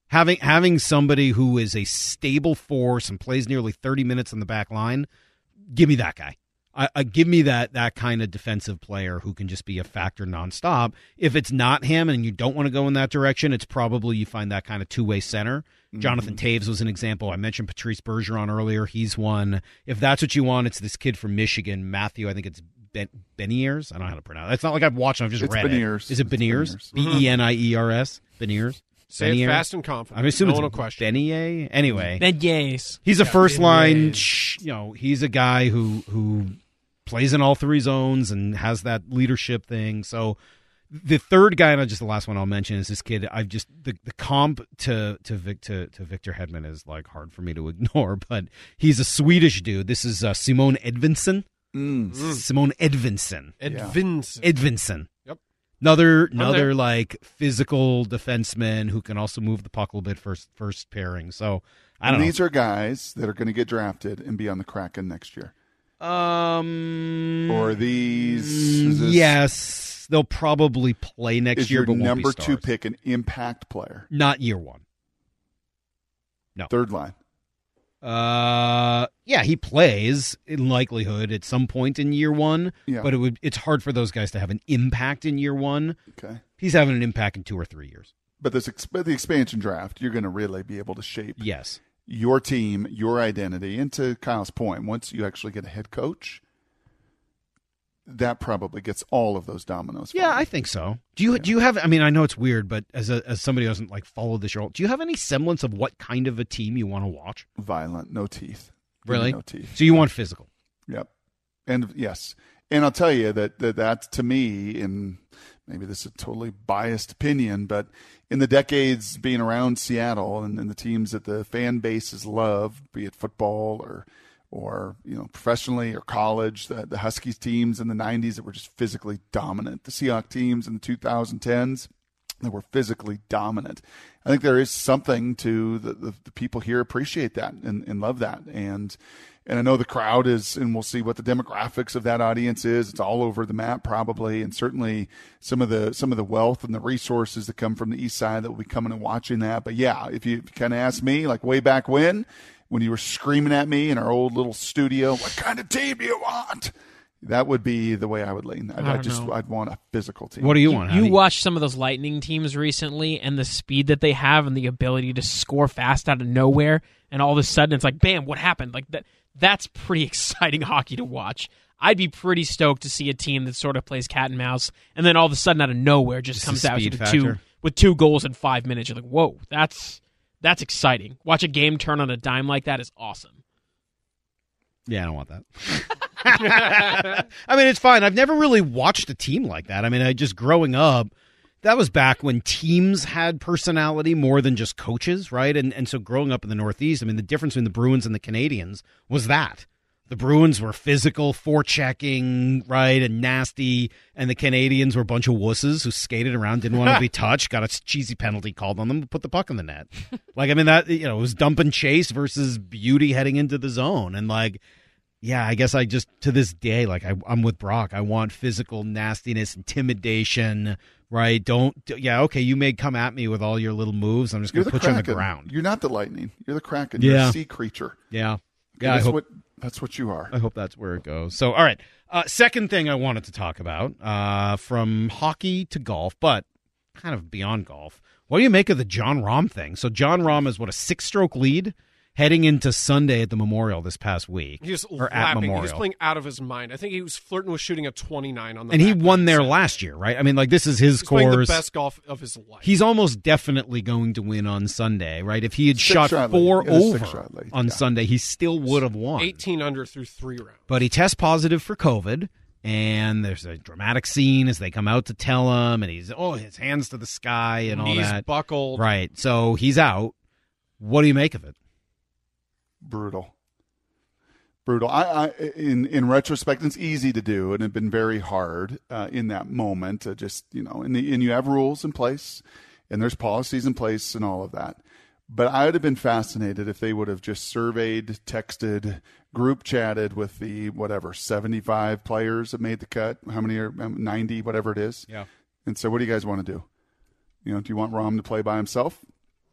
Having having somebody who is a stable force and plays nearly thirty minutes on the back line, give me that guy. I, I give me that that kind of defensive player who can just be a factor nonstop. If it's not him and you don't want to go in that direction, it's probably you find that kind of two-way center. Mm-hmm. Jonathan Taves was an example. I mentioned Patrice Bergeron earlier. He's one. If that's what you want, it's this kid from Michigan, Matthew. I think it's ben, Beniers. I don't know how to pronounce it. It's not like I've watched it. I've just it's read Beniers. it. Is it Beniers? It's B E N I E R S? Beniers? Say Beniers? it fast and confident. I'm assuming no it's one will question. Benier. Anyway. Beniers. He's a Yeah, first-line, Beniers. you know, he's a guy who who plays in all three zones and has that leadership thing. So the third guy, and just the last one I'll mention, is this kid. I've just the, the comp to to, Vic, to to Victor Hedman is like hard for me to ignore, but he's a Swedish dude. This is uh, Simon Edvinsson. Mm. Simon Edvinsson. Edvinsson. Edvinsson. Yep. Another there. another like physical defenseman who can also move the puck a little bit first first pairing. So I don't and know. these are guys that are going to get drafted and be on the Kraken next year. Um, or these? Is this, yes, they'll probably play next is year. your But won't number be two stars. pick an impact player? Not year one. No. Third line. Uh, yeah, he plays in likelihood at some point in year one. Yeah. But it would it's hard for those guys to have an impact in year one. Okay. He's having an impact in two or three years. But this ex- but the expansion draft, you're going to really be able to shape Yes. your team, your identity. And to Kyle's point, once you actually get a head coach, that probably gets all of those dominoes. Yeah, I think so. Do you do you have? I mean, I know it's weird, but as a as somebody who doesn't like follow this role, do you have any semblance of what kind of a team you want to watch? Violent, no teeth. Give me Really? No teeth. So you want physical? Yep. And yes. And I'll tell you that that, that to me, in maybe this is a totally biased opinion, but in the decades being around Seattle and, and the teams that the fan bases love, be it football or or you know professionally or college, the, the Huskies teams in the nineties that were just physically dominant, the Seahawks teams in the twenty tens that were physically dominant. I think there is something to the, the, the people here appreciate that and, and love that. And and I know the crowd is, and we'll see what the demographics of that audience is. It's all over the map probably, and certainly some of the some of the wealth and the resources that come from the east side that will be coming and watching that. But yeah, if you, if you kind of ask me, like way back when, when you were screaming at me in our old little studio, what kind of team do you want? That would be the way I would lean. I'd, I I'd just know. I'd want a physical team. What do you want? How You do you- watched some of those Lightning teams recently, and the speed that they have, and the ability to score fast out of nowhere, and all of a sudden it's like, bam! What happened? Like that. That's pretty exciting hockey to watch. I'd be pretty stoked to see a team that sort of plays cat and mouse, and then all of a sudden out of nowhere just, Just comes the out speed with factor. two with two goals in five minutes. You're like, whoa, that's that's exciting. Watch a game turn on a dime like that is awesome. Yeah, I don't want that. I mean, it's fine. I've never really watched a team like that. I mean, I just growing up, that was back when teams had personality more than just coaches, right? And and so growing up in the Northeast, I mean, the difference between the Bruins and the Canadians was that. The Bruins were physical, forechecking, right, and nasty, and the Canadians were a bunch of wusses who skated around, didn't want to be touched, got a cheesy penalty called on them, put the puck in the net. Like, I mean, that, you know, it was dump and chase versus beauty heading into the zone. And, like, yeah, I guess I just, to this day, like, I, I'm with Brock. I want physical nastiness, intimidation, right? Don't, yeah, okay, you may come at me with all your little moves. I'm just going You're to the put you on the Kraken. ground. You're not the Lightning. You're the Kraken. You're Yeah. a sea creature. Yeah. Okay, Yeah, I that's hope, what that's what you are. I hope that's where it goes. So, all right. Uh, second thing I wanted to talk about, uh, from hockey to golf, but kind of beyond golf. What do you make of the John Rahm thing? So John Rahm is, what, a six-stroke lead heading into Sunday at the Memorial this past week. He was or at lapping. He was Memorial. playing out of his mind. I think he was flirting with shooting a twenty-nine on the And he back won nine there Sunday. last year, right? I mean, like, this is his He's playing the course. best golf of his life. He's almost definitely going to win on Sunday, right? If he had Six shot shot lead. four He got a over six shot lead. on Yeah. Sunday, he still would have won. eighteen under through three rounds. But he tests positive for COVID, and there's a dramatic scene as they come out to tell him, and he's, oh, his hands to the sky and all Knees that. buckled. Right. So he's out. What do you make of it? Brutal. Brutal. I, I in in retrospect, it's easy to do, and it's been very hard uh, in that moment. To just you know, and, the, and you have rules in place, and there's policies in place, and all of that. But I would have been fascinated if they would have just surveyed, texted, group chatted with the whatever seventy-five players that made the cut. How many are um, ninety, whatever it is. Yeah. And so, what do you guys want to do? You know, do you want Rahm to play by himself?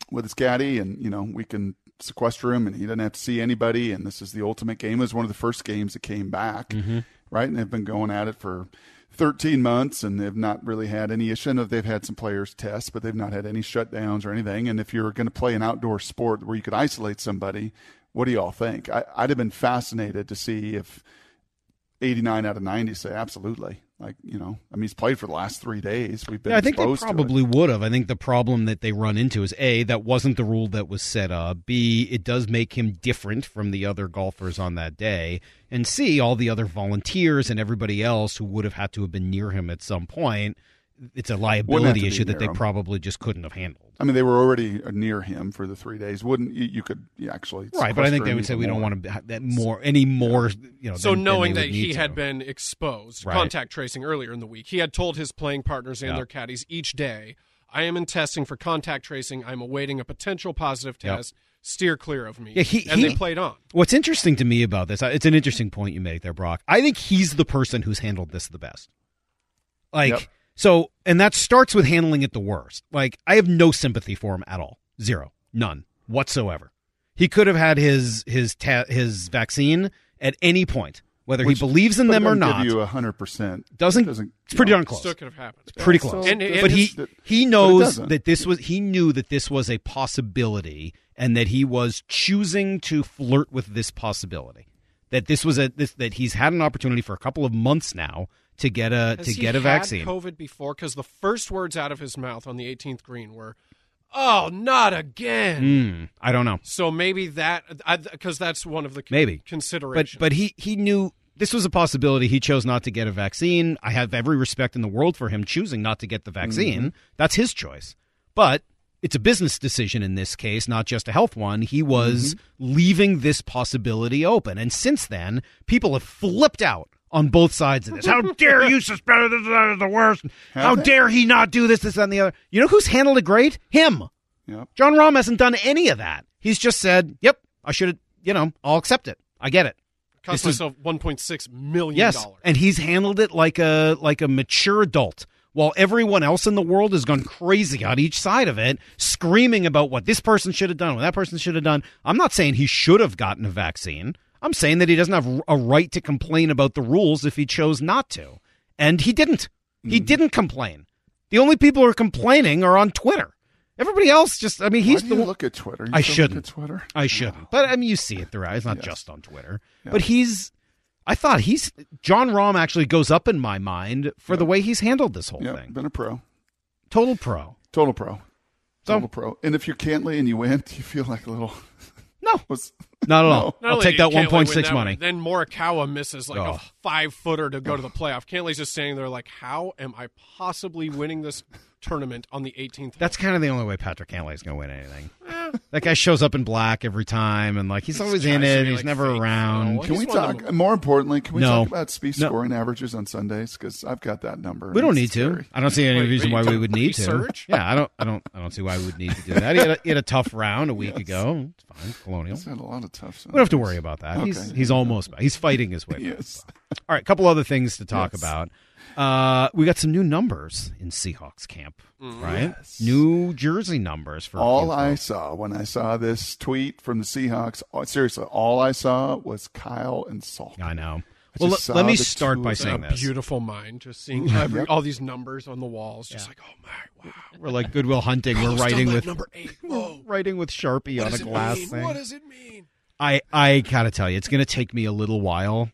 with his caddy, and you know we can sequester him, and he doesn't have to see anybody. And this is the ultimate game. It was one of the first games that came back, mm-hmm. right? And they've been going at it for thirteen months, and they've not really had any issue. And they've had some players test, but they've not had any shutdowns or anything. And if you're going to play an outdoor sport where you could isolate somebody, what do you all think? I, I'd have been fascinated to see if eighty-nine out of ninety say absolutely. Like, you know, I mean, he's played for the last three days. We've been yeah, I think they exposed to it. probably would have. I think the problem that they run into is, A, that wasn't the rule that was set up. B, it does make him different from the other golfers on that day. And C, all the other volunteers and everybody else who would have had to have been near him at some point, it's a liability issue that they him. probably just couldn't have handled. I mean, they were already near him for the three days. Wouldn't you, you could you actually right? But I think they would say we don't want to have that more any more. You know, so than, knowing than that he to. had been exposed, right. contact tracing earlier in the week, he had told his playing partners and yep. their caddies each day, "I am in testing for contact tracing. I'm awaiting a potential positive test. Yep. Steer clear of me." Yeah, he, and he, they played on. What's interesting to me about this, it's an interesting point you make there, Brock. I think he's the person who's handled this the best. Like. Yep. So, and that starts with handling it the worst. Like, I have no sympathy for him at all. Zero. None. Whatsoever. He could have had his his ta- his vaccine at any point, whether Which, he believes in them or not. Give you one hundred percent. Doesn't, doesn't it's pretty know, darn close. Still could have happened. It's pretty yeah, close. So and, and but he he knows but that this was, he knew that this was a possibility and that he was choosing to flirt with this possibility. That this was a, this, that he's had an opportunity for a couple of months now to get a Has to he get a had vaccine. COVID before? Because the first words out of his mouth on the eighteenth green were, "Oh, not again." Mm, I don't know. So maybe that, because that's one of the maybe considerations. But but he he knew this was a possibility. He chose not to get a vaccine. I have every respect in the world for him choosing not to get the vaccine. Mm-hmm. That's his choice. But it's a business decision in this case, not just a health one. He was mm-hmm. leaving this possibility open, and since then, people have flipped out on both sides of this. How dare you suspend this? That is the worst. How dare he not do this, this, and the other? You know who's handled it great? Him. Yep. John Rahm hasn't done any of that. He's just said, yep, I should have, you know, I'll accept it. I get it. Cost this myself one point six million dollars. Yes, and he's handled it like a like a mature adult. While everyone else in the world has gone crazy on each side of it, screaming about what this person should have done, what that person should have done. I'm not saying he should have gotten a vaccine. I'm saying that he doesn't have a right to complain about the rules if he chose not to. And he didn't. He mm-hmm. didn't complain. The only people who are complaining are on Twitter. Everybody else just, I mean, he's Why do the you one. look at Twitter. You I still shouldn't. Look at Twitter. I shouldn't. No. But I mean, you see it throughout. It's not yes. just on Twitter. Yeah. But he's, I thought he's, John Rahm actually goes up in my mind for yep. the way he's handled this whole yep. thing. Been a pro. Total pro. Total pro. Total So, pro. And if you're Cantley and you win, do you feel like a little. No. Was, Not at no. all. Not I'll take that one point six that money. Way. Then Morikawa misses like oh. a five footer to go to the playoff. Cantley's just standing there like, how am I possibly winning this tournament on the eighteenth hole? That's kind of the only way Patrick Cantley is going to win anything. Eh. That guy shows up in black every time, and like he's This always tries in to it. be, He's like, never fake around. Phil. Can He's we one of talk, the- more importantly, can we No. talk about Spieth No. scoring averages on Sundays? Because I've got that number. We don't It's need to. scary. I don't see any Wait, reason wait, why we would need to. research? Yeah, I don't. I don't. I don't see why we would need to do that. He had a, he had a tough round a week Yes. ago. It's fine. Colonial. He's had a lot of tough We don't have to worry about that. He's Okay. he's almost back. He's fighting his way back. Yes. All right, a couple other things to talk Yes. about. Uh, we got some new numbers in Seahawks camp, right? Yes. New jersey numbers for a All few I folks. saw when I saw this tweet from the Seahawks, oh, seriously, all I saw was Kyle and Salk. I know. I Well, just let, let saw me the start two by of them. saying a this. beautiful mind, just seeing every, all these numbers on the walls, just Yeah. like, oh my, wow. We're like Goodwill Hunting. Oh, We're still writing like with number eight. Whoa. writing with Sharpie What on a does it glass mean? thing. What does it mean? I I gotta tell you, it's going to take me a little while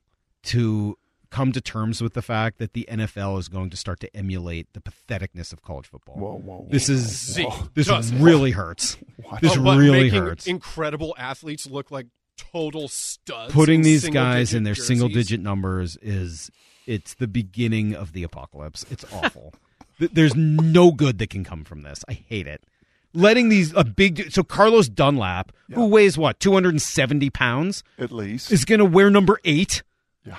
to come to terms with the fact that the N F L is going to start to emulate the patheticness of college football. Whoa, whoa, whoa. This is See, this does it. really hurts. What? This Oh, but really making hurts. incredible athletes look like total studs. Putting in these single-digit guys in their jerseys. single digit numbers is it's the beginning of the apocalypse. It's awful. Th- There's no good that can come from this. I hate it. Letting these a big so Carlos Dunlap, Yeah. who weighs what two hundred seventy pounds, At least. is going to wear number eight. yeah.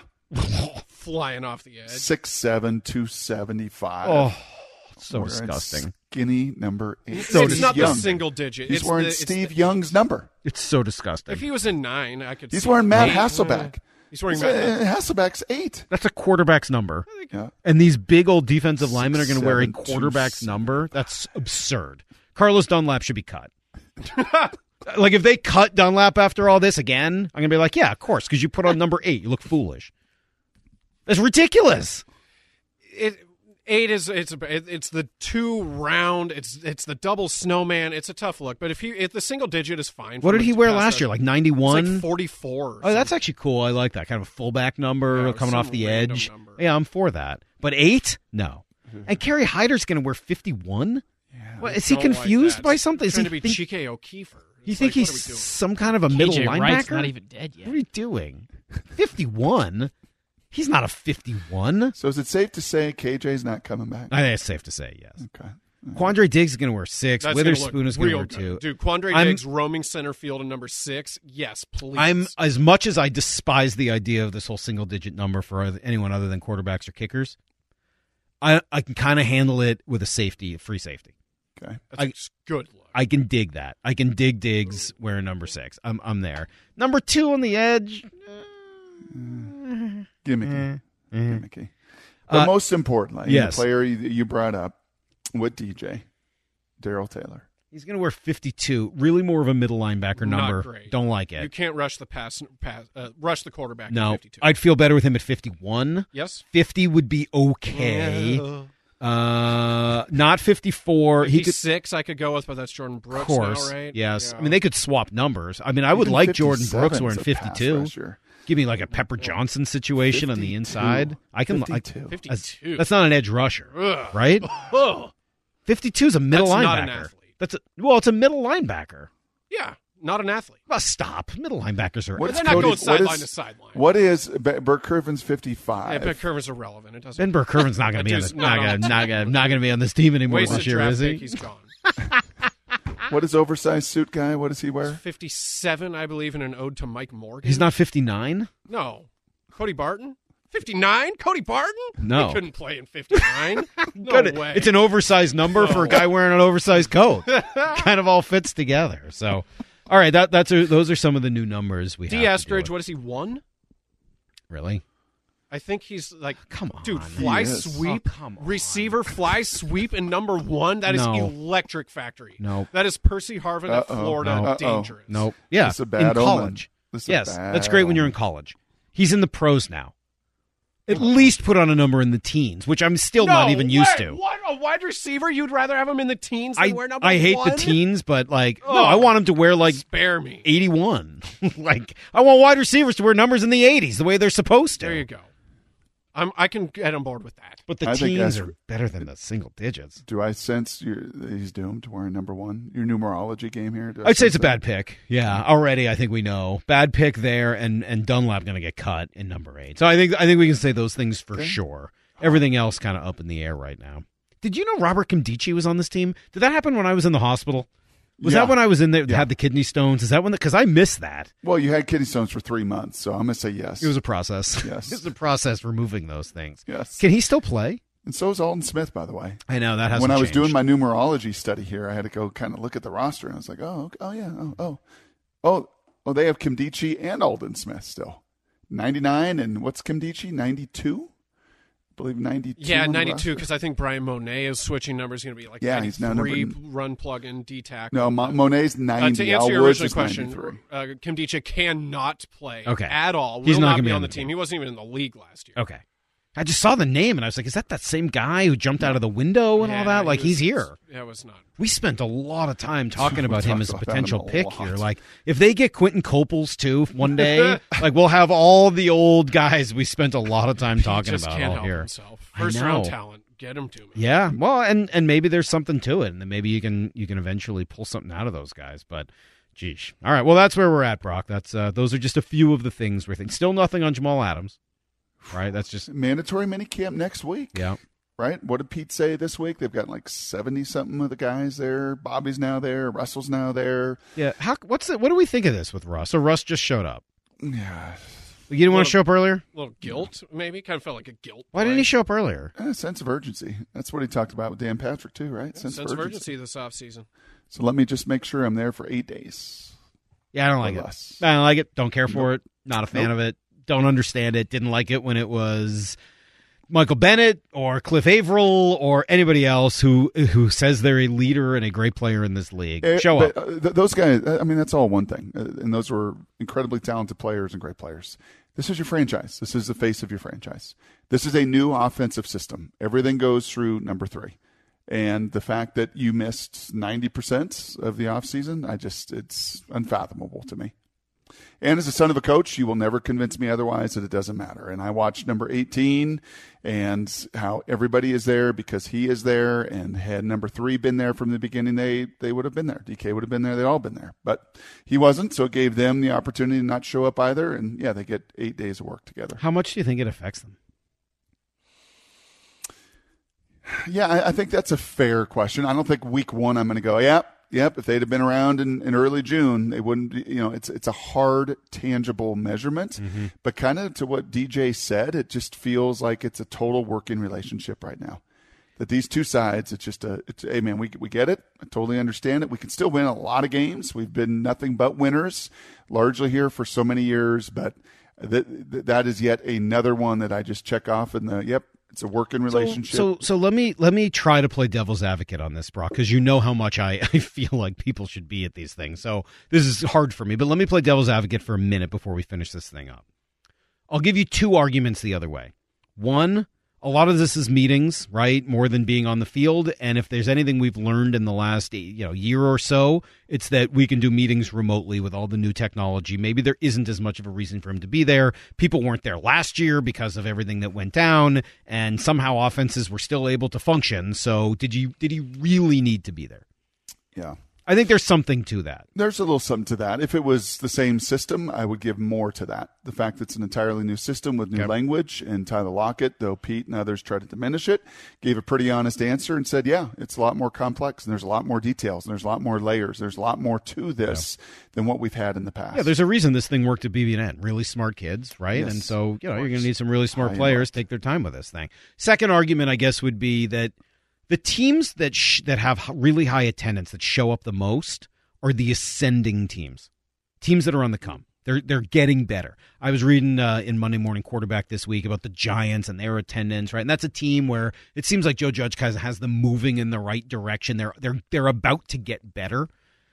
flying off the edge. six seven, two seventy-five. Oh, so Wearing disgusting. Skinny number eight. It's, So it's not Young. the single digit. He's it's wearing the, it's Steve the- Young's number. It's so disgusting. If he was in nine, I could. He's see wearing Matt eight. Hasselbeck. He's wearing He's, Matt. uh, Hasselbeck's eight. That's a quarterback's number. Yeah. And these big old defensive linemen are going to wear a seven, two, quarterback's seven. number? That's absurd. Carlos Dunlap should be cut. Like, if they cut Dunlap after all this again, I'm going to be like, yeah, of course, because you put on number eight. You look foolish. That's ridiculous. It eight is it's it's the two round. It's it's the double snowman. It's a tough look, but if he if the single digit is fine. What did he wear last year? Like ninety-one? Like forty-four. Oh, that's actually cool. I like that kind of a fullback number Yeah, coming some off the random edge. number. Yeah, I'm for that. But eight? No. And Kerry Hyder's going to wear fifty-one? Yeah. What, is he Don't confused like that. by something? He's Is trying he to be think, Chike O'Keefer. you It's think like, he's what are we doing? some kind of a middle K J linebacker? Wright's not even dead yet. What are you doing? fifty-one? He's not a fifty-one. So is it safe to say K J's not coming back? I think it's safe to say yes. Okay. Quandre Diggs is going to wear six. That's gonna Witherspoon look is going to real wear good. two. Dude, Quandre I'm- Diggs roaming center field in number six. Yes, please. I'm as much as I despise the idea of this whole single digit number for other- anyone other than quarterbacks or kickers. I I can kind of handle it with a safety, a free safety. Okay. That's I- a good look. I can dig that. I can dig Diggs wearing number six. I'm I'm there. Number two on the edge. Gimmicky. Eh. Gimmicky. But Uh, most importantly, yes. the player you, you brought up with D J, Darrell Taylor. He's going to wear fifty-two. Really more of a middle linebacker Not number. great. Don't like You it. can't rush the pass, pass uh, rush the quarterback. At No. fifty-two. I'd feel better with him at fifty-one. Yes. fifty would be okay. Yeah. Uh, not fifty-four. He could, fifty-six I could go with, but that's Jordan of Brooks course. now, right? Yes. Yeah. I mean, they could swap numbers. I mean, I would Even like Jordan fifty-seven Brooks wearing is a pass fifty-two. rusher. Give me like a Pepper Johnson situation on the fifty-two. inside. I can. I, fifty-two. fifty-two. that's not an edge rusher, Ugh. right? Ugh. fifty-two is a middle That's linebacker. not an athlete. That's a, well, it's a middle linebacker. Yeah, not an athlete. Well, stop. Middle linebackers are. What's They're not Cody- going what sideline is- to sideline. What is Be- Burt Curvin's Yeah, fifty-five? Ben Curvin's irrelevant. It doesn't. Ben Burke-Irvin's not going to be on That this. dude's Not not going on- to. Not going. Not going to be on this team anymore Wasted this year, draft is he? pick. He's gone. What is oversized suit guy? What does he wear? fifty-seven, I believe, in an ode to Mike Morgan. He's not fifty-nine. No. Cody Barton? fifty-nine? Cody Barton? No. He couldn't play in fifty-nine. No Good. way. It's an oversized number for a guy wearing an oversized coat. Kind of all fits together. So, all right, that that's a, those are some of the new numbers we D. have. to deal Eskridge, with. what is he, one? Really? I think he's like, Come on, dude, fly He is. sweep, Oh, come on. receiver, fly sweep, and number one. That is No. electric factory. Nope. That is Percy Harvin at Uh-oh. Florida. No. Uh-oh. Dangerous. Nope. Yeah, This is a bad in omen. college. This is a Yes, bad that's great when you're in omen. college. He's in the pros now. At least put on a number in the teens, which I'm still not No even used way. to. What, a wide receiver? You'd rather have him in the teens than I wear number I hate one? the teens, but like, no, Oh. I want him to wear like Spare me. eighty-one. Like, I want wide receivers to wear numbers in the eighties, the way they're supposed to. There you go. I'm, I can get on board with that. But the I think teens that's- are better than the single digits. Do I sense you're, he's doomed to wearing number one? Your numerology game here? Do I I'd say sense it's a that? bad pick. Yeah, already I think we know bad pick there, and and Dunlap going to get cut in number eight. So I think I think we can say those things for sure. Everything else kind of up in the air right now. Did you know Robert Kimdichie was on this team? Did that happen when I was in the hospital? Was Yeah. that when I was in there? Yeah. Had the kidney stones? Is that when? Because I missed that. Well, you had kidney stones for three months, so I'm going to say yes. It was a process. Yes. It was a process removing those things. Yes. Can he still play? And so is Alton Smith, by the way. I know that hasn't When I was changed. doing my numerology study here, I had to go kind of look at the roster, and I was like, oh, okay, oh yeah, oh, oh, oh, oh, they have Kimdichie and Alden Smith still. ninety-nine, and what's Kimdichie? ninety-two? I believe ninety-two. Yeah, on the ninety-two, roster. because I think Brian Monet is switching numbers. Going to be like Yeah, he's now three number- run plug-in D-tackle. No, Mo- Monet's Uh, ninety. to answer your Al Woods original is question, ninety-three. uh, Kim Dicha cannot play Okay. at all. Will He's not not gonna be on the team. team. He wasn't even in the league last year. Okay. I just saw the name and I was like, is that that same guy who jumped out of the window and Yeah, all that? he Like, was- he's here. Yeah, it was not. We spent a lot of time talking We about him talked as a about potential him a pick lot. here. Like, if they get Quentin Copels too one day, like we'll have all the old guys we spent a lot of time talking he just about can't all help here. himself. I First round know. talent. Get him to me. Yeah, well, and and maybe there's something to it, and then maybe you can you can eventually pull something out of those guys. But, geesh, all right. Well, that's where we're at, Brock. That's uh, those are just a few of the things we're thinking. Still nothing on Jamal Adams, right? That's just Mandatory minicamp next week. yeah. Right? What did Pete say this week? They've got like seventy something of the guys there. Bobby's now there. Russell's now there. Yeah, how? What's it? What do we think of this with Russ? So Russ just showed up. Yeah. You didn't want Well, to show up earlier? A little guilt, maybe. Kind of felt like a guilt. Why didn't play. he show up earlier? A sense of urgency. That's what he talked about with Dan Patrick too, right? Yeah, sense of urgency this offseason. So let me just make sure I'm there for eight days. Yeah, I don't like Or it. less. I don't like it. Don't care for it. Not a fan Nope. of it. Don't understand it. Didn't like it when it was Michael Bennett or Cliff Averill or anybody else who who says they're a leader and a great player in this league. Show but, up. Uh, th- those guys, I mean, that's all one thing. Uh, and those were incredibly talented players and great players. This is your franchise. This is the face of your franchise. This is a new offensive system. Everything goes through number three. And the fact that you missed ninety percent of the offseason, I just, it's unfathomable to me. And as a son of a coach, you will never convince me otherwise that it doesn't matter. And I watched number eighteen and how everybody is there because he is there. And had number three been there from the beginning, they they would have been there. D K would have been there. They'd all been there. But he wasn't, so it gave them the opportunity to not show up either. And, yeah, they get eight days of work together. How much do you think it affects them? Yeah, I, I think that's a fair question. I don't think week one I'm going to go, yep. Yep, if they'd have been around in, in early June, they wouldn't be, you know, it's it's a hard, tangible measurement. Mm-hmm. But kind of to what D J said, it just feels like it's a total working relationship right now. That these two sides, it's just a, it's, hey, man, we we get it. I totally understand it. We can still win a lot of games. We've been nothing but winners, largely here for so many years. But that that is yet another one that I just check off in the, yep, it's a working relationship. So, so, so let me let me try to play devil's advocate on this, Brock, because you know how much I, I feel like people should be at these things. So this is hard for me, but let me play devil's advocate for a minute before we finish this thing up. I'll give you two arguments the other way. One, a lot of this is meetings, right, more than being on the field. And if there's anything we've learned in the last you know year or so, it's that we can do meetings remotely with all the new technology. Maybe there isn't as much of a reason for him to be there. People weren't there last year because of everything that went down, and somehow offenses were still able to function. So did you did he really need to be there? Yeah. I think there's something to that. There's a little something to that. If it was the same system, I would give more to that. The fact that it's an entirely new system with new yep. language, and Tyler Lockett, though Pete and others tried to diminish it, gave a pretty honest answer and said, yeah, it's a lot more complex, and there's a lot more details, and there's a lot more layers. There's a lot more to this yeah. than what we've had in the past. Yeah, there's a reason this thing worked at B B N. Really smart kids, right? Yes, and so, you know, you're going to need some really smart players to take their time with this thing. Second argument, I guess, would be that the teams that sh- that have really high attendance, that show up the most, are the ascending teams, teams that are on the come. They're they're getting better. I was reading uh, in Monday Morning Quarterback this week about the Giants and their attendance, right? And that's a team where it seems like Joe Judge kind of has them moving in the right direction. They're they're they're about to get better,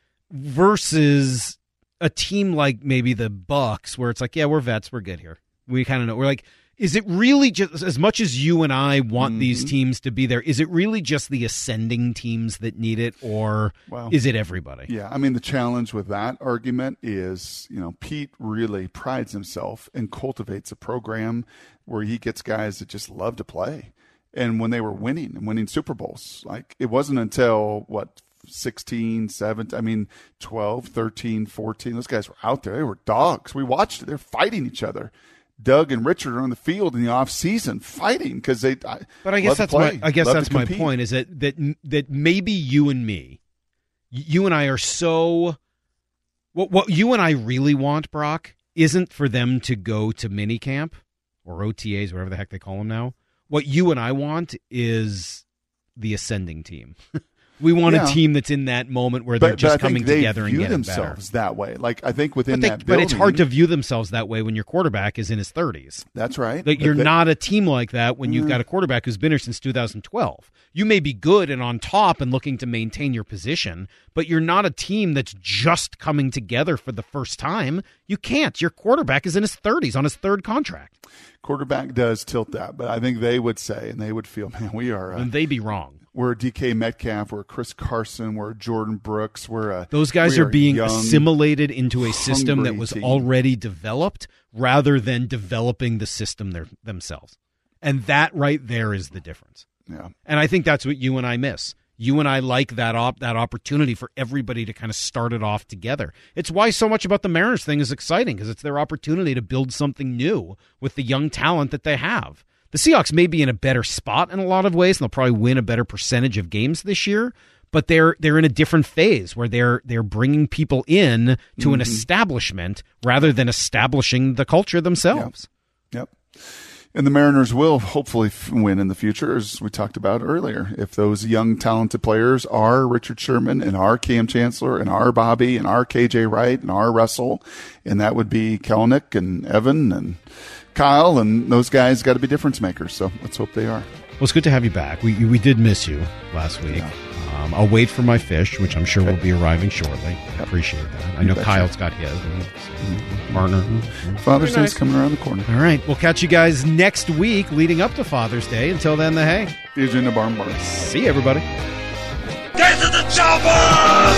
versus a team like maybe the Bucs, where it's like, yeah, we're vets, we're good here. We kind of know. We're like, is it really just, as much as you and I want mm-hmm. these teams to be there, is it really just the ascending teams that need it, or well, is it everybody? Yeah, I mean, the challenge with that argument is, you know, Pete really prides himself and cultivates a program where he gets guys that just love to play. And when they were winning and winning Super Bowls, like, it wasn't until, what, sixteen, seventeen, I mean, twelve, thirteen, fourteen, those guys were out there. They were dogs. We watched it. They're fighting each other. Doug and Richard are on the field in the off season fighting because they. I but I guess that's my. I guess love that's my point. Is that that that maybe you and me, you and I are so. What what you and I really want, Brock, isn't for them to go to minicamp or O T As, whatever the heck they call them now. What you and I want is the ascending team. We want yeah. a team that's in that moment where they're but, just but coming together and getting themselves better. That way. Like, I think within but they, that building, but it's hard to view themselves that way when your quarterback is in his thirties. That's right. Like, you're they, not a team like that when you've mm. got a quarterback who's been here since two thousand twelve. You may be good and on top and looking to maintain your position, but you're not a team that's just coming together for the first time. You can't. Your quarterback is in his thirties on his third contract. Quarterback does tilt that, but I think they would say, and they would feel, man, we are. Uh, and they'd be wrong. We're D K Metcalf, we're Chris Carson, we're Jordan Brooks, we're a, those guys are, are being young, assimilated into a system that was team. already developed, rather than developing the system their, themselves. And that right there is the difference. Yeah, and I think that's what you and I miss. You and I like that op- that opportunity for everybody to kind of start it off together. It's why so much about the Mariners thing is exciting, because it's their opportunity to build something new with the young talent that they have. The Seahawks may be in a better spot in a lot of ways, and they'll probably win a better percentage of games this year, but they're they're in a different phase where they're they're bringing people in to mm-hmm. an establishment rather than establishing the culture themselves. Yep. yep. And the Mariners will hopefully f- win in the future, as we talked about earlier. If those young, talented players are Richard Sherman and are Cam Chancellor and are Bobby and are K J Wright and are Russell, and that would be Kelenic and Evan and Kyle, and those guys got to be difference makers. So let's hope they are. Well, it's good to have you back. We we did miss you last week. Yeah. Um, I'll wait for my fish, which I'm sure okay. will be arriving shortly. Yep. Appreciate that. I know Kyle's got his. Mm-hmm. Partner. Mm-hmm. Father's Day is coming around the corner. All right. We'll catch you guys next week leading up to Father's Day. Until then, the hay. Here's in the barn barn. See you, everybody. Get to the chopper!